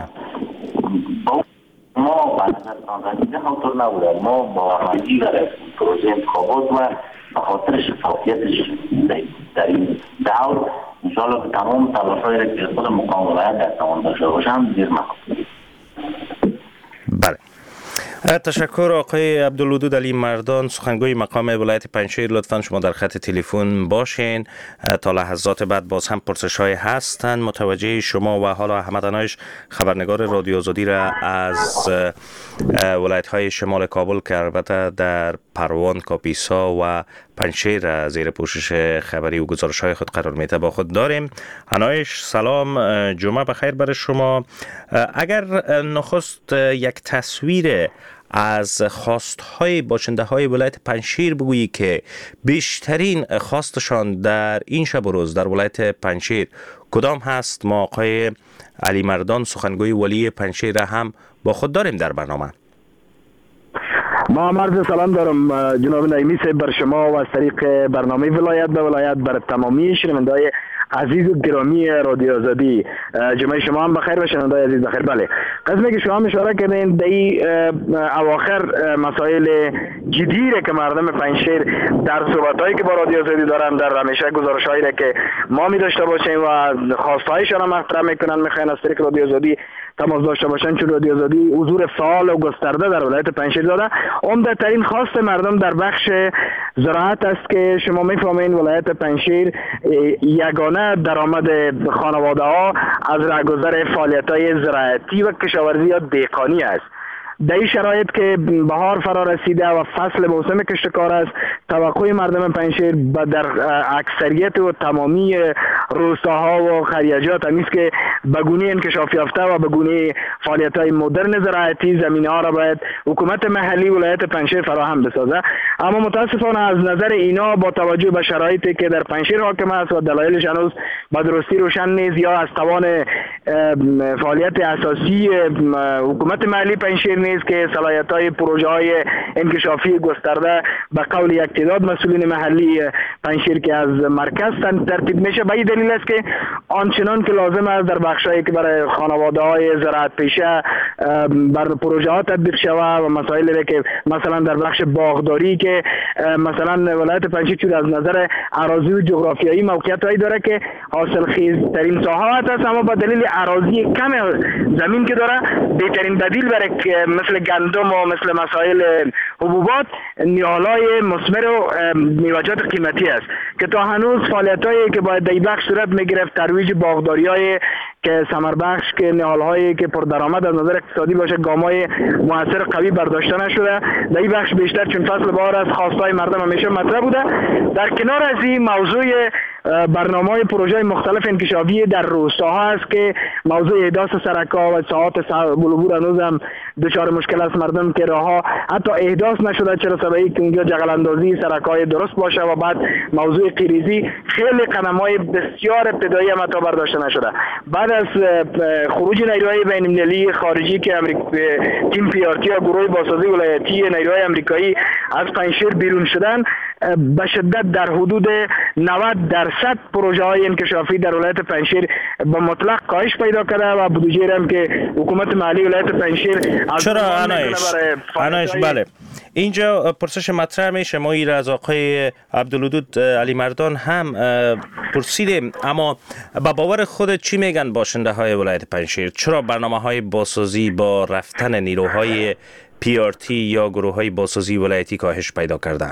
ما بعد از آن همطور نبوده. ما باورمندی برای پروسه انتخابات و به خاطر شفافیتش در این دور انشاءالله که تمام تلاش‌هایی را که خود مقام ولایت در توان داشته باشم زیر نخواهد. بله. تشکر آقای عبدالودود علی مردان، سخنگوی مقام ولایت پنجشیر. لطفا شما در خط تلفن باشین تا لحظات بعد باز هم پرسش های هستن. متوجه شما و حالا احمد انایش خبرنگار رادیو آزادی را از ولایت های شمال کابل که البته در پروان، کاپیسا و پنجشیر زیر پوشش خبری و گزارش های خود قرار میده با خود داریم. انایش سلام، جمعه بخیر برای شما. اگر نخست یک تصویر از خواستهای باشنده های ولایت پنجشیر بگویی که بیشترین خواستشان در این شب و روز در ولایت پنجشیر کدام هست؟ ما آقای علی مردان سخنگوی ولی پنجشیر هم با خود داریم در برنامه. ما عرض سلام دارم جناب نعیمی صاحب بر شما و از طریق برنامه ولایت به ولایت بر تمامی شنونده‌های عزیز و گرامی رادیو آزادی. جمعه شما هم بخیر و شنونده‌های عزیز بخیر. بله، قسمی که شما هم اشاره کردین در این اواخر مسائل جدی که مردم پنجشیر در صحبت‌هایی که با رادیو آزادی دارن، در همیشه گزارش‌هایی که ما می داشته باشیم و خواستهایشان هم مطرح میکنن، میخواین از طریق رادیو آزادی تماس داشته باشن، چون رادیو آزادی حضور فعال و گسترده در ولایت پنجشیر داره. عمده ترین خواست مردم در بخش زراعت است که شما میفهمین ولایت پنجشیر یگانه درآمد خانواده ها از رهگذر فعالیت های زراعتی و کشاورزی یا دهقانی است. در این شرایط که بهار فرا رسیده و فصل موسم کشتکار است، توقع مردم پنجشیر در اکثریت و تمامی روستاها و خریجات همیست که به گونه انکشاف یافته و به گونه فعالیت‌های مدرن زراعتی زمینه‌ها را باید حکومت محلی ولایت پنجشیر فراهم بسازه. اما متاسفانه از نظر اینا با توجه به شرایطی که در پنجشیر حاکم است و دلایلش هنوز به درستی روشن نیست یا از توان فعالیت اساسی حکومت محلی پنجشیر نیست که صلاحیت‌های پروژه‌های انکشافی گسترده به قول یک تعداد مسئولین محلی پنجشیر که از مرکز ترتیب میشه. به این دلیل است که آنچنان که لازم است در بخشایی که برای خانواده‌های زراعت پیشه بر پروژه‌ها تطبیق شود و مسائلی که مثلا در بخش باغداری که مثلا ولایت پنجشیر چون از نظر اراضی و جغرافیایی موقعیتایی داره که حاصل خیز ترین ساحات است، اما با دلیل اراضی کم زمین که داره بهترین بدیل برای مثل گندم و مثل مسائل حبوبات نیالای مثمر و میوه‌جات قیمتی است که تا هنوز فعالیتایی که باید در این بخش صورت میگرفت، ترویج باغداری‌های که ثمر بخش که نهال‌هایی که پردرآمد از نظر اقتصادی باشه، گام‌های موثر قوی برداشته نشده. در این بخش بیشتر چون فصل بهار است خواستای مردم همیشه مطرح بوده. در کنار از این موضوع برنامه‌های پروژه مختلف انکشافی در روستاها است که موضوع احداث سرک‌ها و ساعات بلوبور هنوز هم دچار مشکل است. مردم که راه‌ها حتی احداث نشده چرا سببی که اونجا جغل اندازی سرک‌های درست باشه و بعد موضوع قیریزی خیلی قدم‌های بسیار ابتدایی هم حتی برداشته نشده. بعد از خروج نیروهای بین‌المللی خارجی که تیم پی آر تی و گروه بازسازی ولایتی نیروهای آمریکایی از پنجشیر بیرون شدن، به شدت در حدود نود درصد پروژه های انکشافی در ولایت پنجشیر با مطلق کاهش پیدا کرده و بودجه هم که حکومت محلی ولایت پنجشیر چرا انایش انایش بله اینجا پرسش مطرح میشه. ما این از آقای عبدالودود علی مردان هم پرسیدیم، اما با باور خودت چی میگن باشنده های ولایت پنجشیر؟ چرا برنامه های بازسازی با رفتن نیروهای پی آر تی یا گروه های بازسازی ولایتی کاهش پیدا کرده؟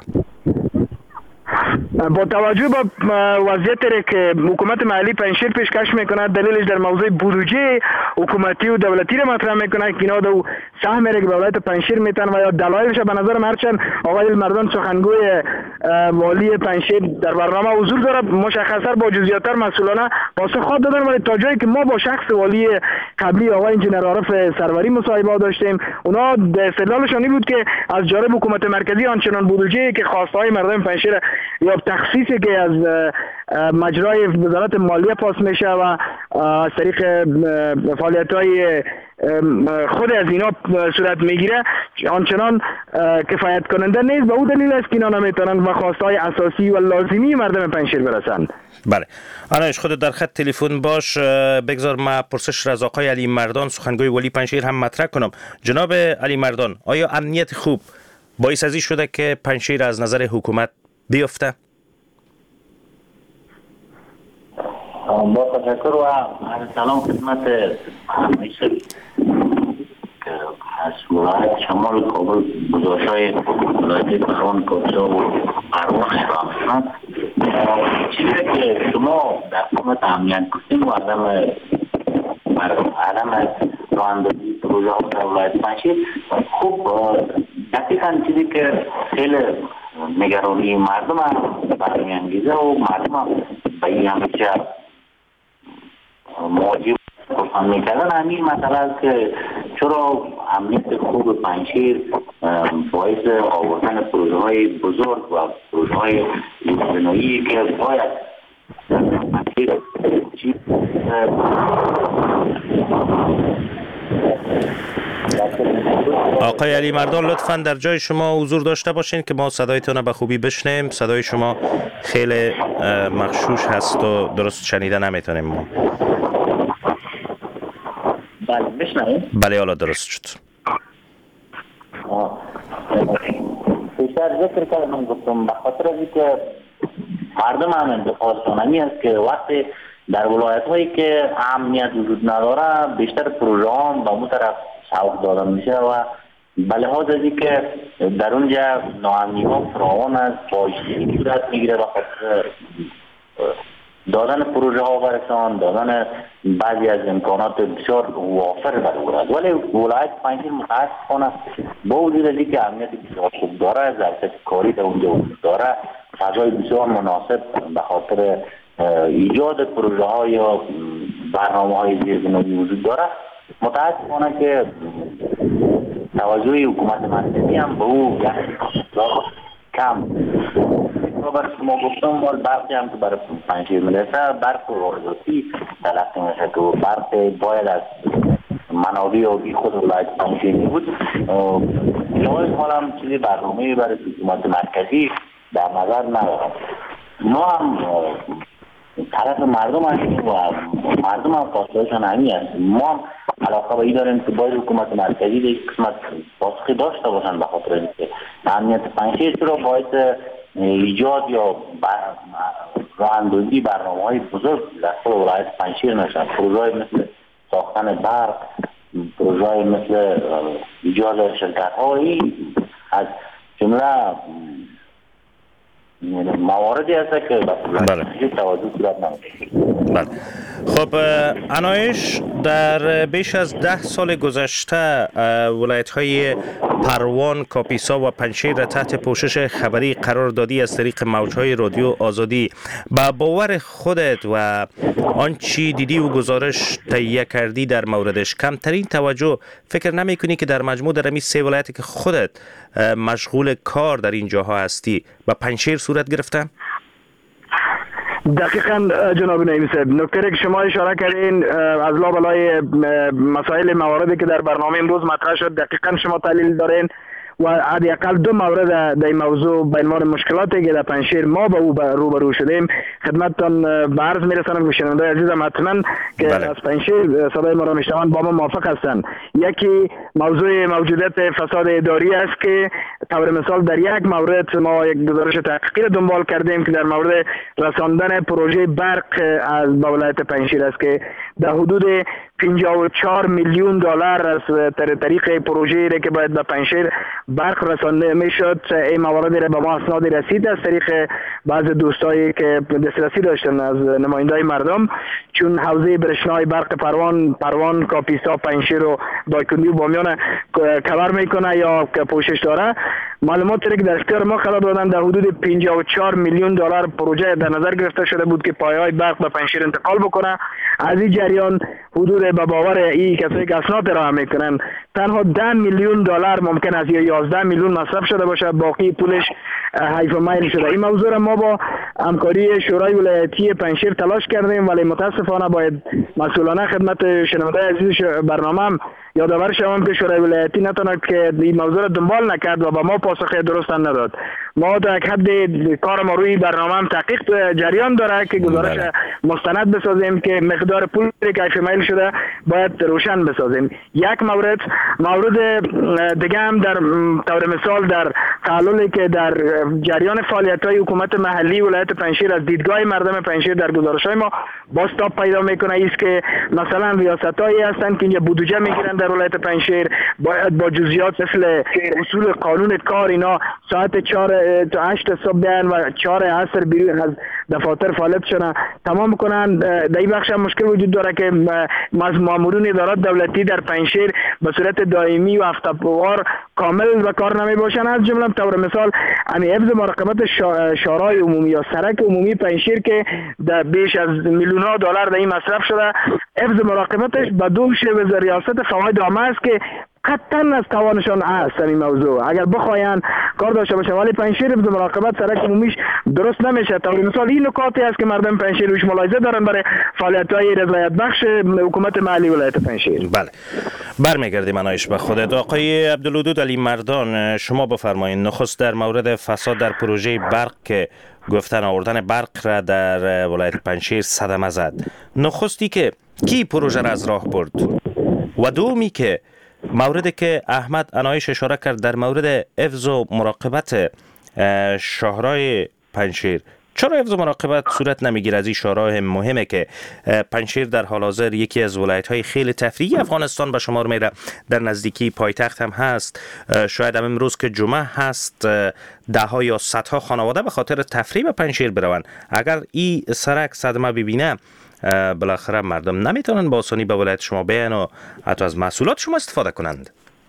با توجه به وضعیتی که حکومت محلی پنجشیر پیشکش میکنه، دلیلش در موضوع بودجه حکومتی و دولتی را مطرح میکنه که اینا دو سهم را که به ولایت پنجشیر میتن و یا دلایلش به نظر مرچن آقای مردان سخنگوی والی پنجشیر در برنامه حضور داره، مشخصا با جزئیات‌تر مسئولانه پاسخ خواهد دادن. ولی تا جایی که ما با شخص والی قبلی آقای انجینر عارف سروری مصاحبه داشتیم، اونا استدلالشون این بود که از جانب حکومت مرکزی آنچنان بودجه که خواستهای مردم پنجشیر یا تخصیصی که از مجرای وزارت مالیه پاس میشه و از طریق فعالیت‌های خود از اینا صورت میگیره آنچنان کفایت کننده نیست. به اون دلیل است که اینا نمیتونن و خواستهای اساسی و لازمی مردم پنجشیر برسند. بله، انایش خودت در خط تلفن باش. بگذار ما پرسش را از آقای علی مردان سخنگوی ولی پنجشیر هم مطرح کنم. جناب علی مردان، آیا امنیت خوب باعث ازی شده که پنجشیر از نظر حکومت بیفته؟ با تشکر و سلام خدمت که از ولایت شمال کابل گزارش‌های ولایت پروان کاپیسا و پروان اعلام شدند. چیزی که شما در حکومت امنیت گفتین و عدم عدم راهاندازی پروژه ها در ولایت پنجشیر، خوب دقیقاً چیزی که خیلی نگرانی مردم هم برمیانگیزه و مردم هم به این همیشه مواجه گفتن میکردن همین مسئله است که چرا امنیت خوب پنجشیر باعث آوردن پروژه های بزرگ و پروژه های بنایی که باید پنجشیر چیز آقای علی مردان لطفاً در جای شما حضور داشته باشین که ما صدایتون رو به خوبی بشنیم. صدای شما خیلی مغشوش هست و درست شنیده نمیتونیم ما. بله بشنویم؟ بله حالا درست شد. بیشتر ذکر کردم گفتم به خاطر از اینکه مردم هم انتخابشون همی است که وقتی در ولایت هایی که امنیت وجود نداره بیشتر پروژه ها به اون طرف سوق داده میشه و به لحاظ از اینکه در اونجا ناامنی ها فراوان است، فاحشگی صورت میگیره و خاطر دادن پروژه ها برسان، دادن بعضی از امکانات بسیار وافر بر ولایت. ولی ولایت پنجشیر متاسفانه با وجود از اینکه امنیت بسیار خوب داره، ظرفیت کاری در اونجا وجود داره، فضای بسیار مناسب به خاطر ایجاد پروژه ها یا برنامه های زیربنایی وجود داره، متاسفانه که توجه حکومت مرکزی هم به او کم. برای شما گفتم بار برقی هم که برای پنجشیر میرسه، برق وارداتی تلقی میشه که برق باید از منابع آبی خود ولایت پنجشیر می بود. جای حال هم چیزی برنامه برای حکومت مرکزی در نظر ندارم. ما هم طرف مردم هستیم و مردم هم خواستهاشان همی هست. ما هم علاقه به این داریم که باید حکومت مرکزی در یک قسمت پاسخی داشته باشن به خاطر اینکه امنیت پنجشیر رو باید ایجاد یا راه اندازی برنامه های بزرگ در خود ولایت پنجشیر نشن. پروژه مثل ساختن برق، پروژه مثل ایجاد شرکت هایی از جمله مواردی هست که بله توجه صورت نمیشه. بله. خب انایش در بیش از ده سال گذشته ولایت‌های پروان، کاپیسا و پنجشیر را تحت پوشش خبری قرار دادی از طریق موج‌های رادیو آزادی. با باور خودت و آنچه دیدی و گزارش تهیه کردی در موردش کمترین توجه فکر نمی‌کنی که در مجموع در این سه ولایتی که خودت مشغول کار در این جاها هستی و پنجشیر صورت گرفته؟ دقیقاً جناب نعیمی صاحب، نکته که شما اشاره کردین از لابلای مسائل مواردی که در برنامه امروز مطرح شد دقیقاً شما تحلیل دارین و حداقل دو مورد در این موضوع به عنوان مشکلاتی که در پنجشیر ما با او روبرو شدیم خدمتتان به عرض میرسانم که شنوندگان عزیزم حتما که بله. از پنجشیر صدای ما را میشنوند با ما موافق هستند. یکی موضوع موجودیت فساد اداری است که طور مثال در یک مورد ما یک گزارش تحقیقی دنبال کردیم که در مورد رساندن پروژه برق از ولایت پنجشیر است که در حدود پنجاه و چهار میلیون دلار از طریق پروژه‌ای که باید به پنجشیر برق رسانده میشد. این موارد را به ما اسناد رسید از طریق بعض دوستایی که دسترسی داشتن از نمایندای مردم، چون حوزه برشنای برق پروان پروان کاپیسا پنجشیر و دایکنی و بامیان کور میکنه یا پوشش داره. معلوماتی که در اختیار ما قرار دادن در حدود پنجاه و چهار میلیون دلار پروژه در نظر گرفته شده بود که پایه‌های برق به پنجشیر انتقال بکنه. از این جریان حدود به باور این کسایی که اسناد را میکنن تنها ده میلیون دلار ممکن است یا یازده میلیون مصرف شده باشه، باقی پولش حیف میل شده. این موضوع را ما با همکاری شورای ولایتی پنجشیر تلاش کردیم ولی متاسفانه باید مسئولانه خدمت شنوندگان عزیز برنامه هم یادآور شوم که شورای ولایتی نتونه که این موضوع را دنبال نکرد و به ما پاسخ درست نداد. ما در یک حد کار ما روی برنامه هم تحقیق جریان داره که گزارش مستند بسازیم که مقدار پول که حیف میل شده باید روشن بسازیم. یک مورد مورد دیگه هم در طور مثال در تعللی که در جریان فعالیت‌های حکومت محلی ولایت پنجشیر از دیدگاه مردم پنجشیر در گزارش‌های ما بازتاب پیدا میکنه است که مثلا ریاست‌هایی هستند که اینجا بودجه میگیرن در ولایت پنجشیر، باید با جزئیات مثل اصول قانون کار اینا ساعت چهار تا هشت صبح بیان و چهار عصر بیرون از دفاتر فعالیتشون تمام کنن. در این بخش مشکل وجود داره که مامورین ادارات دولتی در پنجشیر به صورت دائمی و هفته‌وار کامل به کار نمی باشند. از جمله طور مثال همین حفظ مراقبت شارع عمومی یا سرک عمومی پنجشیر که در بیش از میلیون ها دلار در این مصرف شده، حفظ مراقبتش به دوش وزارت ریاست فواید عامه است که قطعا از توانشان هست این موضوع. اگر بخواین کار داشته باشه ولی پنجشیر حفظ مراقبت سرک عمومیش درست نمیشه. طور مثال این نکاتی است که مردم پنجشیر روش ملاحظه دارن برای فعالیت‌های رضایت بخش حکومت محلی ولایت پنجشیر. بله، برمیگردیم انایش به خودت. آقای عبدالودود علی مردان، شما بفرمایید. نخست در مورد فساد در پروژه برق که گفتن آوردن برق را در ولایت پنجشیر صدمه زد، نخستی که کی پروژه را از راه برد و دومی که موردی که احمد انایش اشاره کرد در مورد حفظ و مراقبت شهرهای پنجشیر، چرا حفظ و مراقبت صورت نمیگیره از این شهرهای مهمه که پنجشیر در حال حاضر یکی از ولایت‌های خیلی تفریحی افغانستان به شمار میره، در نزدیکی پایتخت هم هست، شاید هم امروز که جمعه هست ده ها یا صدها خانواده به خاطر تفریح به پنجشیر بروند. اگر این سرک صدمه ببینه بالاخره مردم نمیتونن با آسانی به ولایت شما بیان و حتی از محصولات شما استفاده کنند.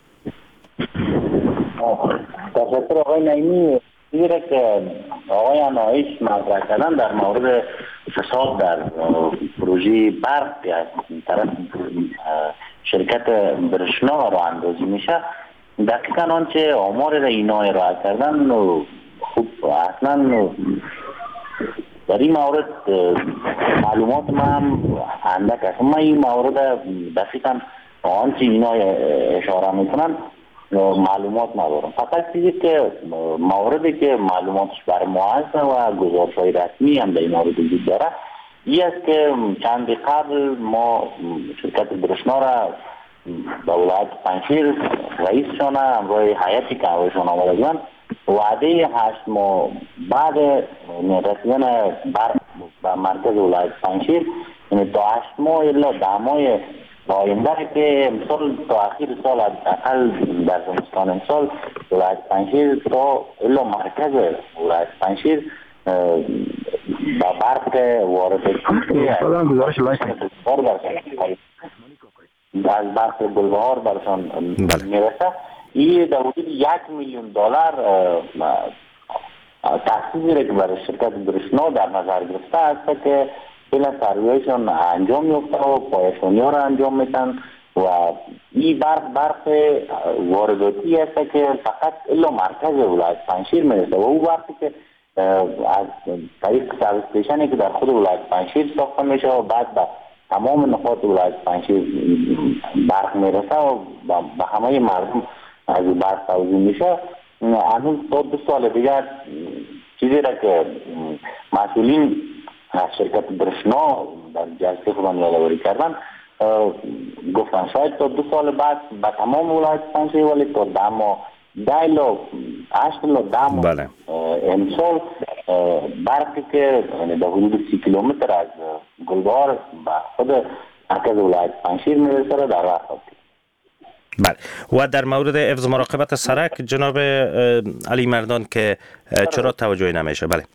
تشکر آقای نعیمی. چیزی که آقای انایش مطرح کردن در مورد فساد در پروژه برق از طرف شرکت برشنا را اندازی میشه، دقیقا آنچه آمار را اینا ارائه کردن خوب اصلا در این مورد معلومات ما هم اندک است. ما این مورد دقیقا آنچه اینا اشاره میکنن معلومات ندارم. فقط چیزی که موردی که معلوماتش بر ما هست و گزارش‌های رسمی هم در این مورد وجود داره این است که چند قبل ما شرکت برشنا را به ولایت پنجشیر رئیسشان همراه هیئتی که اوایشان آمده بودند وعده هشت ماه بعد رسیدن برق به مرکز ولایت پنجشیر، یعنی تا هشت ماه الا ده ماه آینده که امسال تا اخیر سال اقل در زمستان امسال ولایت پنجشیر تا الا مرکز ولایت پنجشیر با برق وارد از برق گلبهار برشان میرسه. این در حدود یک میلیون دلار تخصیصی را که برای شرکت برشنا در نظر گرفته است که فعلا سرویشان انجام یافته و پایشانی ها را انجام میتن و این برق برق وارداتی است که فقط الا مرکز ولایت پنجشیر میرسه و او برقی که از طریق سرویس استیشنی که در خود ولایت پنجشیر ساخته میشه و بعد به تمام نقاط ولایت پنجشیر برق میرسه و به همه مردم از برق توزیع میشه. هنوز تا دو سال دیگر چیزی را که مسئولین از شرکت برشنا در جلسه خودم یادآوری کردن گفتن شاید تا دو سال بعد به تمام ولایت پنجشیر ولی تا ده ماه ده الا هشت الا ده ماه بله. امسال برقی که در حدود سی کیلومتر از گلبهار به خود مرکز ولایت پنجشیر میرسه را در راه افتاد. بله. و در مورد حفظ مراقبت سرک جناب علی مردان که چرا توجهی نمیشه؟ بله.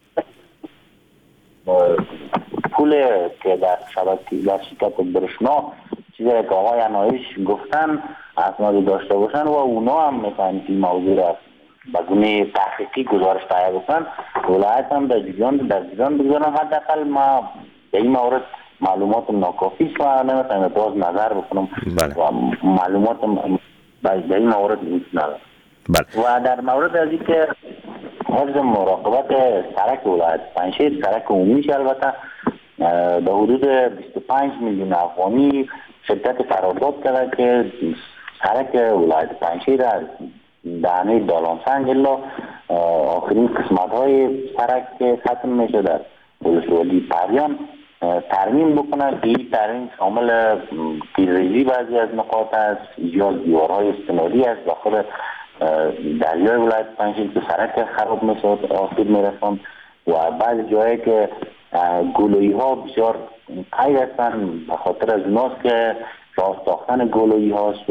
پول که در شبکه در شرکت برشنا چیزی که آقای انایش گفتن اسنادی داشته باشن و اونا هم میتونن این موضوع را به گونه تحقیقی گزارش تهیه بکنن، ولایت هم در جریان در جریان بگذارن. حداقل ما در این مورد معلومات ناکافی است و نمیتونم باز نظر بکنم. بله. و معلومات در این مورد وجود نداره. بله. و در مورد از اینکه حفظ مراقبت سرک ولایت پنجشیر سرک عمومی البته به حدود بیست و پنج میلیون افغانی شرکت قرارداد کرده که سرک ولایت پنجشیر از دهنه دالان سنگ الا آخرین قسمت های سرک که ختم میشه در ولسوالی پریان ترمیم بکنه که این ترمیم شامل تیرریزی بعضی از نقاط است، ایجاد دیوارهای استنادی است و خود دریای ولایت پنجشیر که سرک خراب میشد آسیب میرسند و بعض جایی که گلویی ها بسیار قید هستند به خاطر از اوناست که راه ساختن گلویی هاست و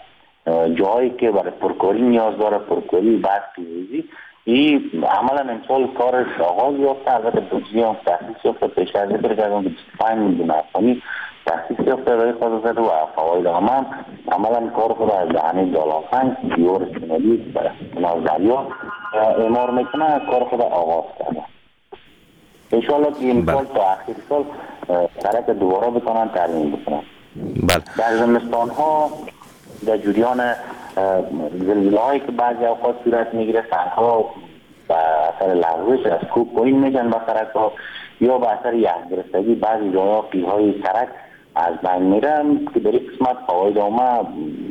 جایی که برای پرکاری نیاز داره پرکاری بعد پیروزی این عملا امسال کارش آغاز یافته. البته بودجه هم تحسیس یافته پیش از ذکر کردم که بیست و پنج میلیون افغانی تحسیس یافته برای خصوصیت و فواید هم هم عملا کار خود از دهنه دالافنگ دیور سینالی برای کنار دریا اعمار میکنه کار خود آغاز کرده. انشاءالله که این سال تا آخر سال سرک دوباره بکنن ترمیم بکنن. در زمستان ها در جریان زلزله هایی که بعضی اوقات صورت میگیره سنگ‌ها به اثر لغزش از کوه پایین میشن به سرک ها یا به اثر یخ گرفتگی بعضی جاها قیرهای سرک از بین میرن که در این قسمت فواید عامه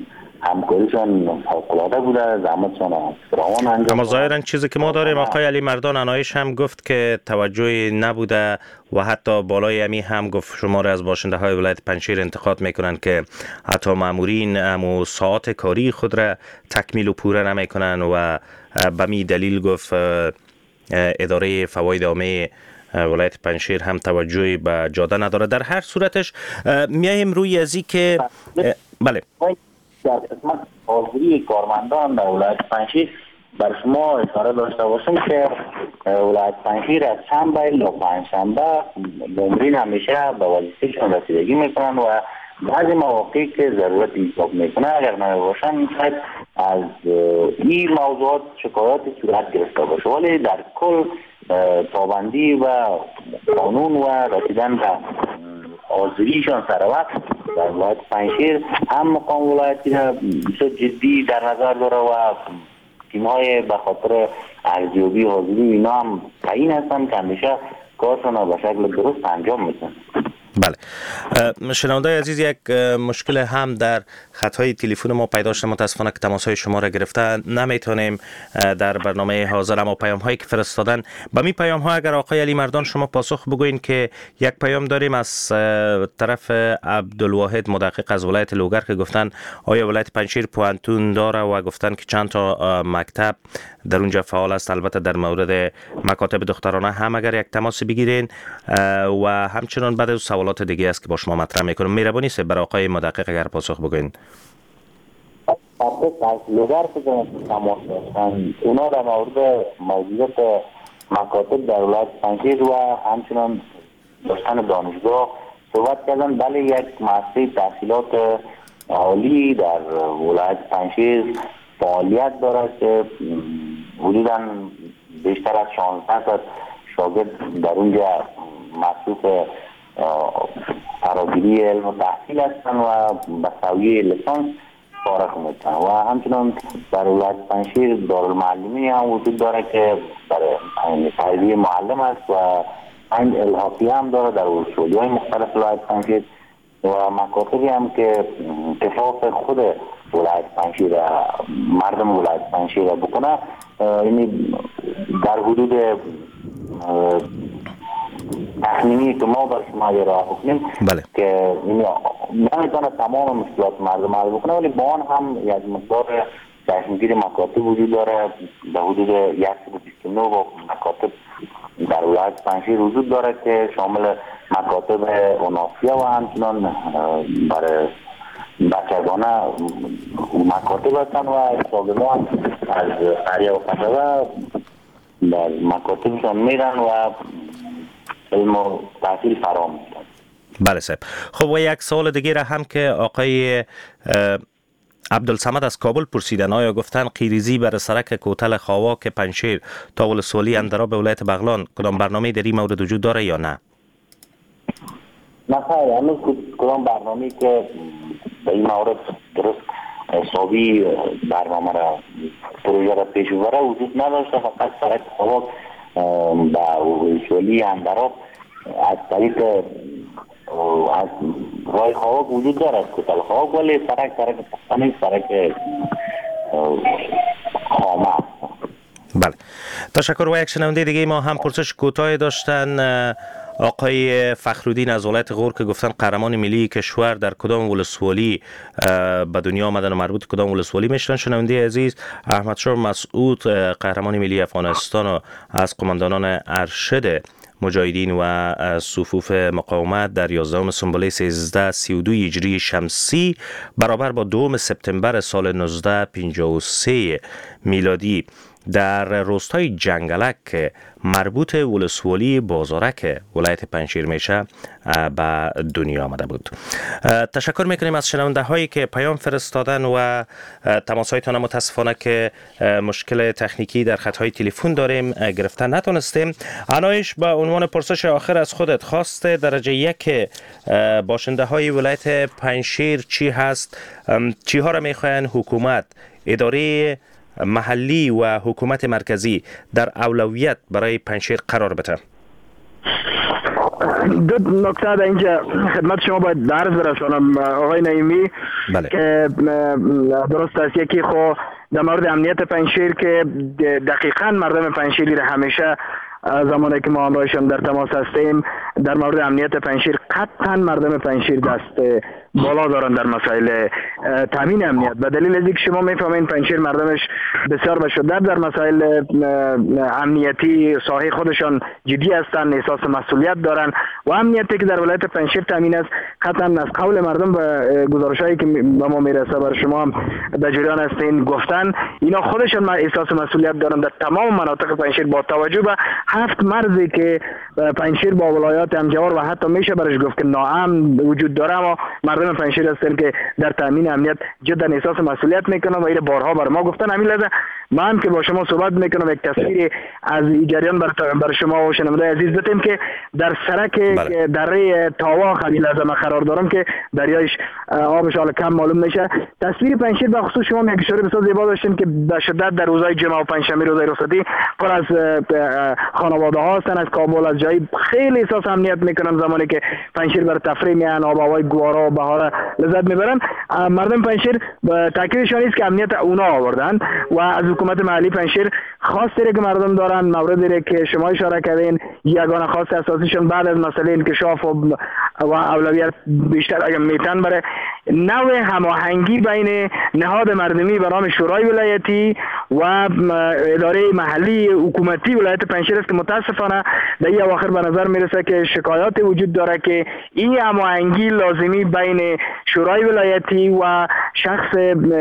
همکاریشان فوق‌العاده بوده زحمتشان فراوان انجام. اما ظاهرا چیزی که ما داریم آقای علی مردان انایش هم گفت که توجهی نبوده و حتی بالای امی هم گفت شماره از باشنده های ولایت پنجشیر انتقاد میکنن که حتی مامورین امو ساعت کاری خود را تکمیل و پوره نمیکنن و به می دلیل گفت اداره فواید عامه ولایت پنجشیر هم توجهی به جاده نداره. در هر صورتش میایم روی ازی که بله در قسمت حاضری کارمندان در ولایت پنجشیر بر شما اشاره داشته باشم که ولایت پنجشیر از شنبه الی پنجشنبه مامورین همیشه به وظیفه‌شان رسیدگی میکنن و بعضی مواقعی که ضرورت ایجاب میکنه اگر نباشن میخواید از این موضوعات شکایاتی صورت گرفته باشه ولی در کل پابندی و قانون و رسیدن به حاضریشان سر وقت در ولایت پنجشیر هم مقام ولایتی را بسیار جدی در نظر داره و تیم‌های به خاطر ارزیابی حاضری اینا هم تعیین هستن که همیشه کارشان را به شکل درست انجام میدن. بله شنوندای عزیز یک مشکل هم در خطهای تلفن ما پیدا شده متاسفانه که تماسهای شما را گرفته نمیتونیم در برنامه حاضر اما پیام هایی که فرستادن با می پیام ها اگر آقای علی مردان شما پاسخ بگوین که یک پیام داریم از طرف عبدالواحد مدقق از ولایت لوگر که گفتن آیا ولایت پنجشیر پوهنتون داره و گفتن که چند تا مکتب در اونجا فعال است. البته در مورد مکاتب دخترانه هم اگر یک تماس بگیرین و همچنان بعد سوالات دیگه است که با شما مطرح میکنم مهربانی است برای آقای مدقق اگر پاسخ بگوین. از لوگر که تماس داشتن اونا در مورد موجودیت مکاتب در ولایت پنجشیر و همچنان داشتن دانشگاه صحبت کردن. بله یک مؤسسه تحصیلات عالی در ولایت پنجشیر فعالیت دارد که حدوداً بیشتر از شانزده تا شاگرد در اونجا مصروف فراگیری علم و تحصیل هستند و به سویه لیسانس فارغ میشن و همچنان در ولایت پنجشیر دارالمعلمین هم وجود داره که برای تربیت معلم است و این الحاقی هم داره در اصولی های مختلف ولایت پنجشیر و مکاتبی هم که کفاف خود ولایت پنجشیر مردم ولایت پنجشیر بکنه. یعنی در حدود تخمینی که ما بر شما راه حکنیم بله. که نمیتونه تمام مشکلات مردم حل بکنه ولی با آن هم یک مقدار چشمگیر مکاتب وجود داره. به حدود صد و بیست و نه مکاتب در ولایت پنجشیر وجود داره که شامل مکاتب اونافیا و همچنان برای بچگانه مکاتب هستن و شاگردان از قریه و قصبه در مکاتبشان میرن و علم و تحصیل فرا میگیرن. بله صاحب. خب و یک سوال دیگه را هم که آقای عبدالصمد از کابل پرسیدن آیا گفتن قیریزی بر سرک کوتل خواواک پنجشیر تا ولسوالی اندراب ولایت بغلان کدام برنامه در این مورد وجود داره یا نه؟ نه خیر هنوز کدام برنامه که به این مورد درست حسابی برنامه را پروژه را پیش ببره وجود نداشته. فقط سرک خواواک به ولسوالی اندراب از طریق از رای خواواک وجود دارد کوتل خواواک ولی سرک سرک پختنی سرک خامه است. بله تشکر. و یک شنونده دیگه ما هم پرسش کوتاه داشتن آقای فخرالدین از ولایت غور که گفتن قهرمان ملی کشور در کدام ولسوالی به دنیا آمدن و مربوط کدام ولسوالی میشن. شنونده عزیز، احمدشاه مسعود قهرمان ملی افغانستان و از قماندانان ارشد مجاهدین و صفوف مقاومت در یازدهم سنبله سیزده سی و دو هجری شمسی برابر با دوم سپتامبر سال نوزده پنجاه و سه میلادی در روستای جنگلک مربوط ولسوالی بازارک ولایت پنجشیر میشه به دنیا آمده بود. تشکر میکنیم از شنونده هایی که پیام فرستادن و تماس هایتان. متاسفانه که مشکل تکنیکی در خط های تلفن داریم، گرفتن نتونستیم. عنایش با عنوان پرسش آخر از خودت، خواست درجه یک باشنده های ولایت پنجشیر چی هست؟ چی ها را میخواین حکومت، اداره محلی و حکومت مرکزی در اولویت برای پنجشیر قرار بده؟ دو نکته در اینجا خدمت شما باید عرض برسانم آقای نعیمی. بله. که درست است، یکی خو در مورد امنیت پنجشیر که دقیقاً مردم پنجشیری را همیشه زمانی که ما همراهشان در تماس هستیم در مورد امنیت پنجشیر قطعاً مردم پنجشیر دست بالا دارن در مسائل تامین امنیت، به دلیل از اینکه شما میفهمین پنجشیر مردمش بسیار به شدت در مسائل امنیتی صاحب خودشان جدی هستند، احساس مسئولیت دارن و امنیتی که در ولایت پنجشیر تامین است قطعاً از قول مردم به گزارشایی که به ما میرسه بر شما هم در جریان هستین گفتن اینا خودشان احساس مسئولیت دارن در تمام مناطق پنجشیر با توجه به هفت مرزی که پنجشیر با ولایات همجوار و حتی میشه برش گفت که ناامن وجود داره، اما مردم پنجشیر هستن که در تامین امنیت جدا احساس مسئولیت میکنن و این بارها بر ما گفتن. همین لحظه ما هم که با شما صحبت میکنم یک تصویر از جریان بر بر شما و شنونده عزیز بدیم که در سرک بله. دره تاوا خلیل اعظم قرار دارم که دریایش آبش حالا کم معلوم میشه. تصویر پنجشیر به خصوص شما یک اشاره بسیار زیبا داشتین که به شدت در روزهای جمعه و پنجشنبه روزهای رخصتی پر از خانواده ها هستن از کابل از جایی خیلی احساس امنیت میکنن زمانی که پنجشیر بر تفریح میان آب و هوای گوارا و بهار لذت میبرن. مردم پنجشیر تاکیدشان است که امنیت اونا آوردن و از حکومت محلی پنجشیر خواسته که مردم دارن موردی که شما اشاره کردین یگانه خواست اساسیشون بعد از مسئله انکشاف و, و اولویت بیشتر اگر میتن برای نوع هماهنگی بین نهاد مردمی به نام شورای ولایتی و اداره محلی حکومتی ولایت پنجشیر است که متاسفانه در این اواخر به نظر میرسه که شکایات وجود داره که این هماهنگی لازمی بین شورای ولایتی و شخص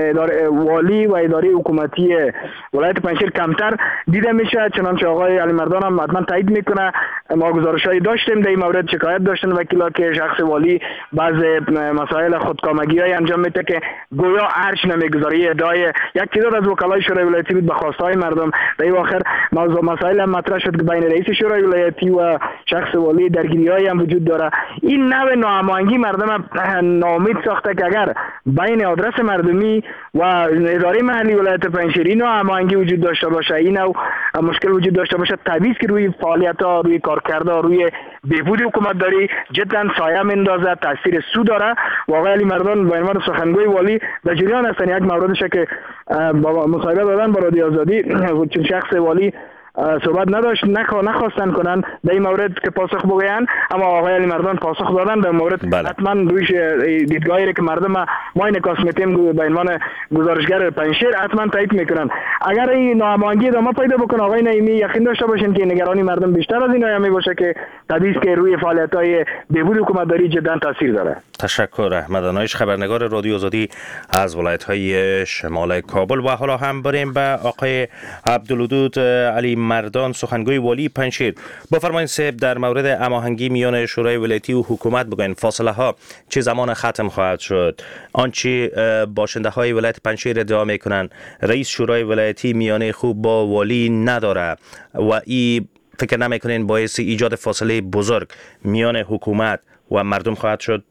والی و اداره حکومتی ولایت پنجشیر کمتر دیده میشه. چنانچه آقای علی مردان هم حتما تایید میکنه، ما گزارشایی داشتیم در این مورد، شکایت داشتن وکیلا که شخص والی بعض مسائل خودکامگی‌های انجام میده که گویا ارش نمیگذاره. ادعای یک تعداد از وکلای شورای ولایتی بود به خواستهای مردم. در این آخر موضوع مسائل هم مطرح شد که بین رئیس شورای ولایتی و شخص والی درگیری‌های هم وجود داره. این نوع ناهماهنگی مردم ناامید ساخته که اگر بین آدرس مردمی و اداره محلی ولایت پنجشیر ناهماهنگی وجود داشته باشه، این نوع مشکل وجود داشته باشه، طبیعی که روی فعالیت‌ها، روی کارکردها، روی بهبود حکومت داری جدا سایه میندازه، تاثیر سو داره. و آقای علی مردان با عنوان سخنگوی والی در جریان هستن. یک موردشه که با مصاحبه دادن با رادیو آزادی چون شخص والی صحبت نداشت نخواستن کنن در این مورد که پاسخ بگوین، اما آقای علی مردان پاسخ دادن در مورد. بله. حتما رویش دیدگاهی که مردم ما نکاس میتیم به عنوان گزارشگر پنجشیر حتما تایید میکنن. اگر این ناهماهنگی ادامه پیدا بکنه آقای نعیمی یقین داشته باشین که نگرانی مردم بیشتر از این آیه باشه که طبیعی که روی فعالیت‌های بهبود حکومتداری جدا تاثیر داره. تشکر. احمد عنایش، خبرنگار رادیو آزادی از ولایت‌های شمال کابل. و حالا هم بریم به آقای عبدالودود علی مردان، سخنگوی والی پنجشیر. بفرمایید صاحب در مورد هماهنگی میان شورای ولایتی و حکومت بگوین فاصله ها چه زمان ختم خواهد شد؟ آنچه باشنده های ولایت پنجشیر ادعا میکنن رئیس شورای ولایتی میانه خوب با والی نداره و این فکر نمیکنین باعث ایجاد فاصله بزرگ میان حکومت و مردم خواهد شد؟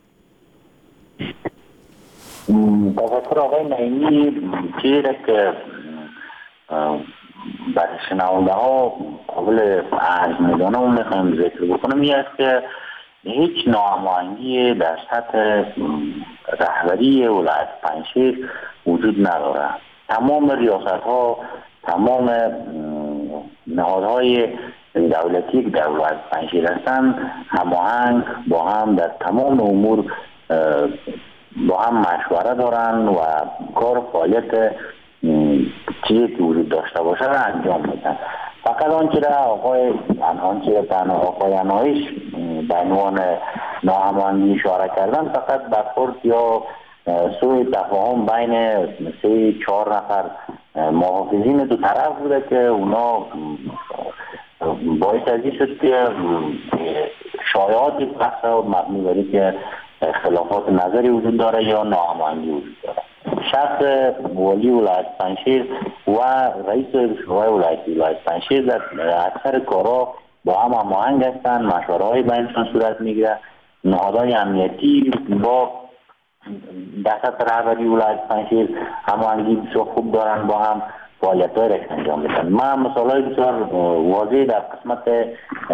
تفکر آقای نعیمی چیزی که برای شنونده ها قابل عرض میدانم و میخوایم ذکر بکنم این است که هیچ ناهماهنگی در سطح رهبری ولایت پنجشیر وجود نداره. تمام ریاست ها، تمام نهادهای دولتی که در ولایت پنجشیر هستند هماهنگ با هم در تمام امور با هم مشوره دارن و کار فعالیت چیزی که وجود داشته باشه را انجام میدن. فقط آنچه را آقای آنچه را آقای انایش به عنوان ناهماهنگی اشاره کردن فقط برخورد یا سوء تفاهم بین سه چهار نفر محافظین دو طرف بوده که اونا باعث از این شد که شایعات بحث مبنی بر که اختلافات نظری وجود داره یا ناهماهنگی وجود داره. شخص والی ولایت پنجشیر و رئیس شورای ولایتی ولایت پنجشیر در اکثر کارها با هم هماهنگ هستند، مشوره‌های بینشان صورت میگیره. نهادهای امنیتی با دست رهبری ولایت پنجشیر هماهنگی بسیار خوب دارن، با هم فعالیت‌های را انجام میدن. من مثالای بسیار واضح در قسمت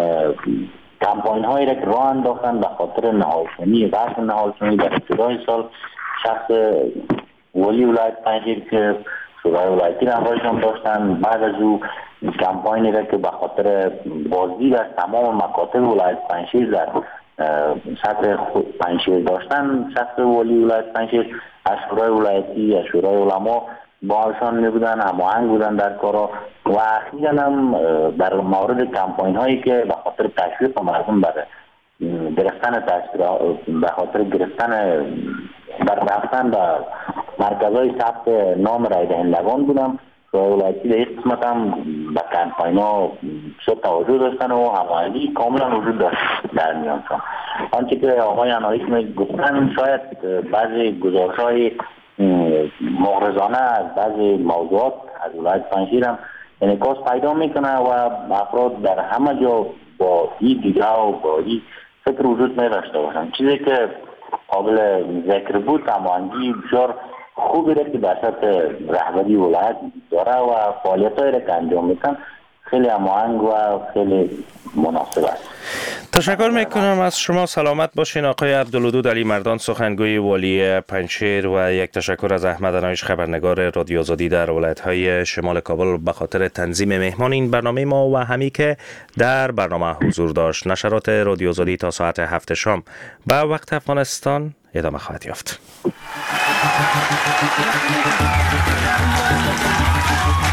کمپاین هایی را که راه انداختن به خاطر نهال‌کنی بحث نهال‌کنی در ابتدای سال شخص ولی ولایت پنجشیر که شورای ولایتی را همراهشان داشتن، بعد از او کمپاینی را که به خاطر بازدید از تمام مکاتب ولایت پنجشیر در سطح پنجشیر داشتن، شخص ولی ولایت پنجشیر از شورای ولایتی از شورای علما باهاشان می بودن، هماهنگ بودن در کارا و اخیراً هم در مورد کمپاین هایی که به خاطر تشویق مردم بر گرفتن تشکیلات به خاطر گرفتن بر رفتن به مرکزهای ثبت نام رای دهندگان بودم، شورای ولایتی در این قسمت هم به کمپاین ها بسیار توجه داشتن و هماهنگی کاملا وجود داشت در میانشان. آنچه که آقای انایش می گفتن شاید بعضی گزارش های مغرضانه از بعضی موضوعات از ولایت پنجشیر هم انعکاس پیدا میکنه و افراد در همه جا با این دیده و با این فکر وجود نداشته باشن. چیزی که قابل ذکر بود هماهنگی بسیار خوبی را که در سطح رهبری ولایت داره و فعالیت‌هایی را که انجام میدن خیلی هماهنگ و خیلی مناسب است. تشکر میکنم از شما. سلامت باشین آقای عبدالودود علی مردان، سخنگوی والی پنجشیر، و یک تشکر از احمد انایش خبرنگار رادیو آزادی در ولایت‌های شمال کابل به خاطر تنظیم مهمان این برنامه ما و همی که در برنامه حضور داشت. نشرات رادیو آزادی تا ساعت هفت شام به وقت افغانستان ادامه خواهد یافت.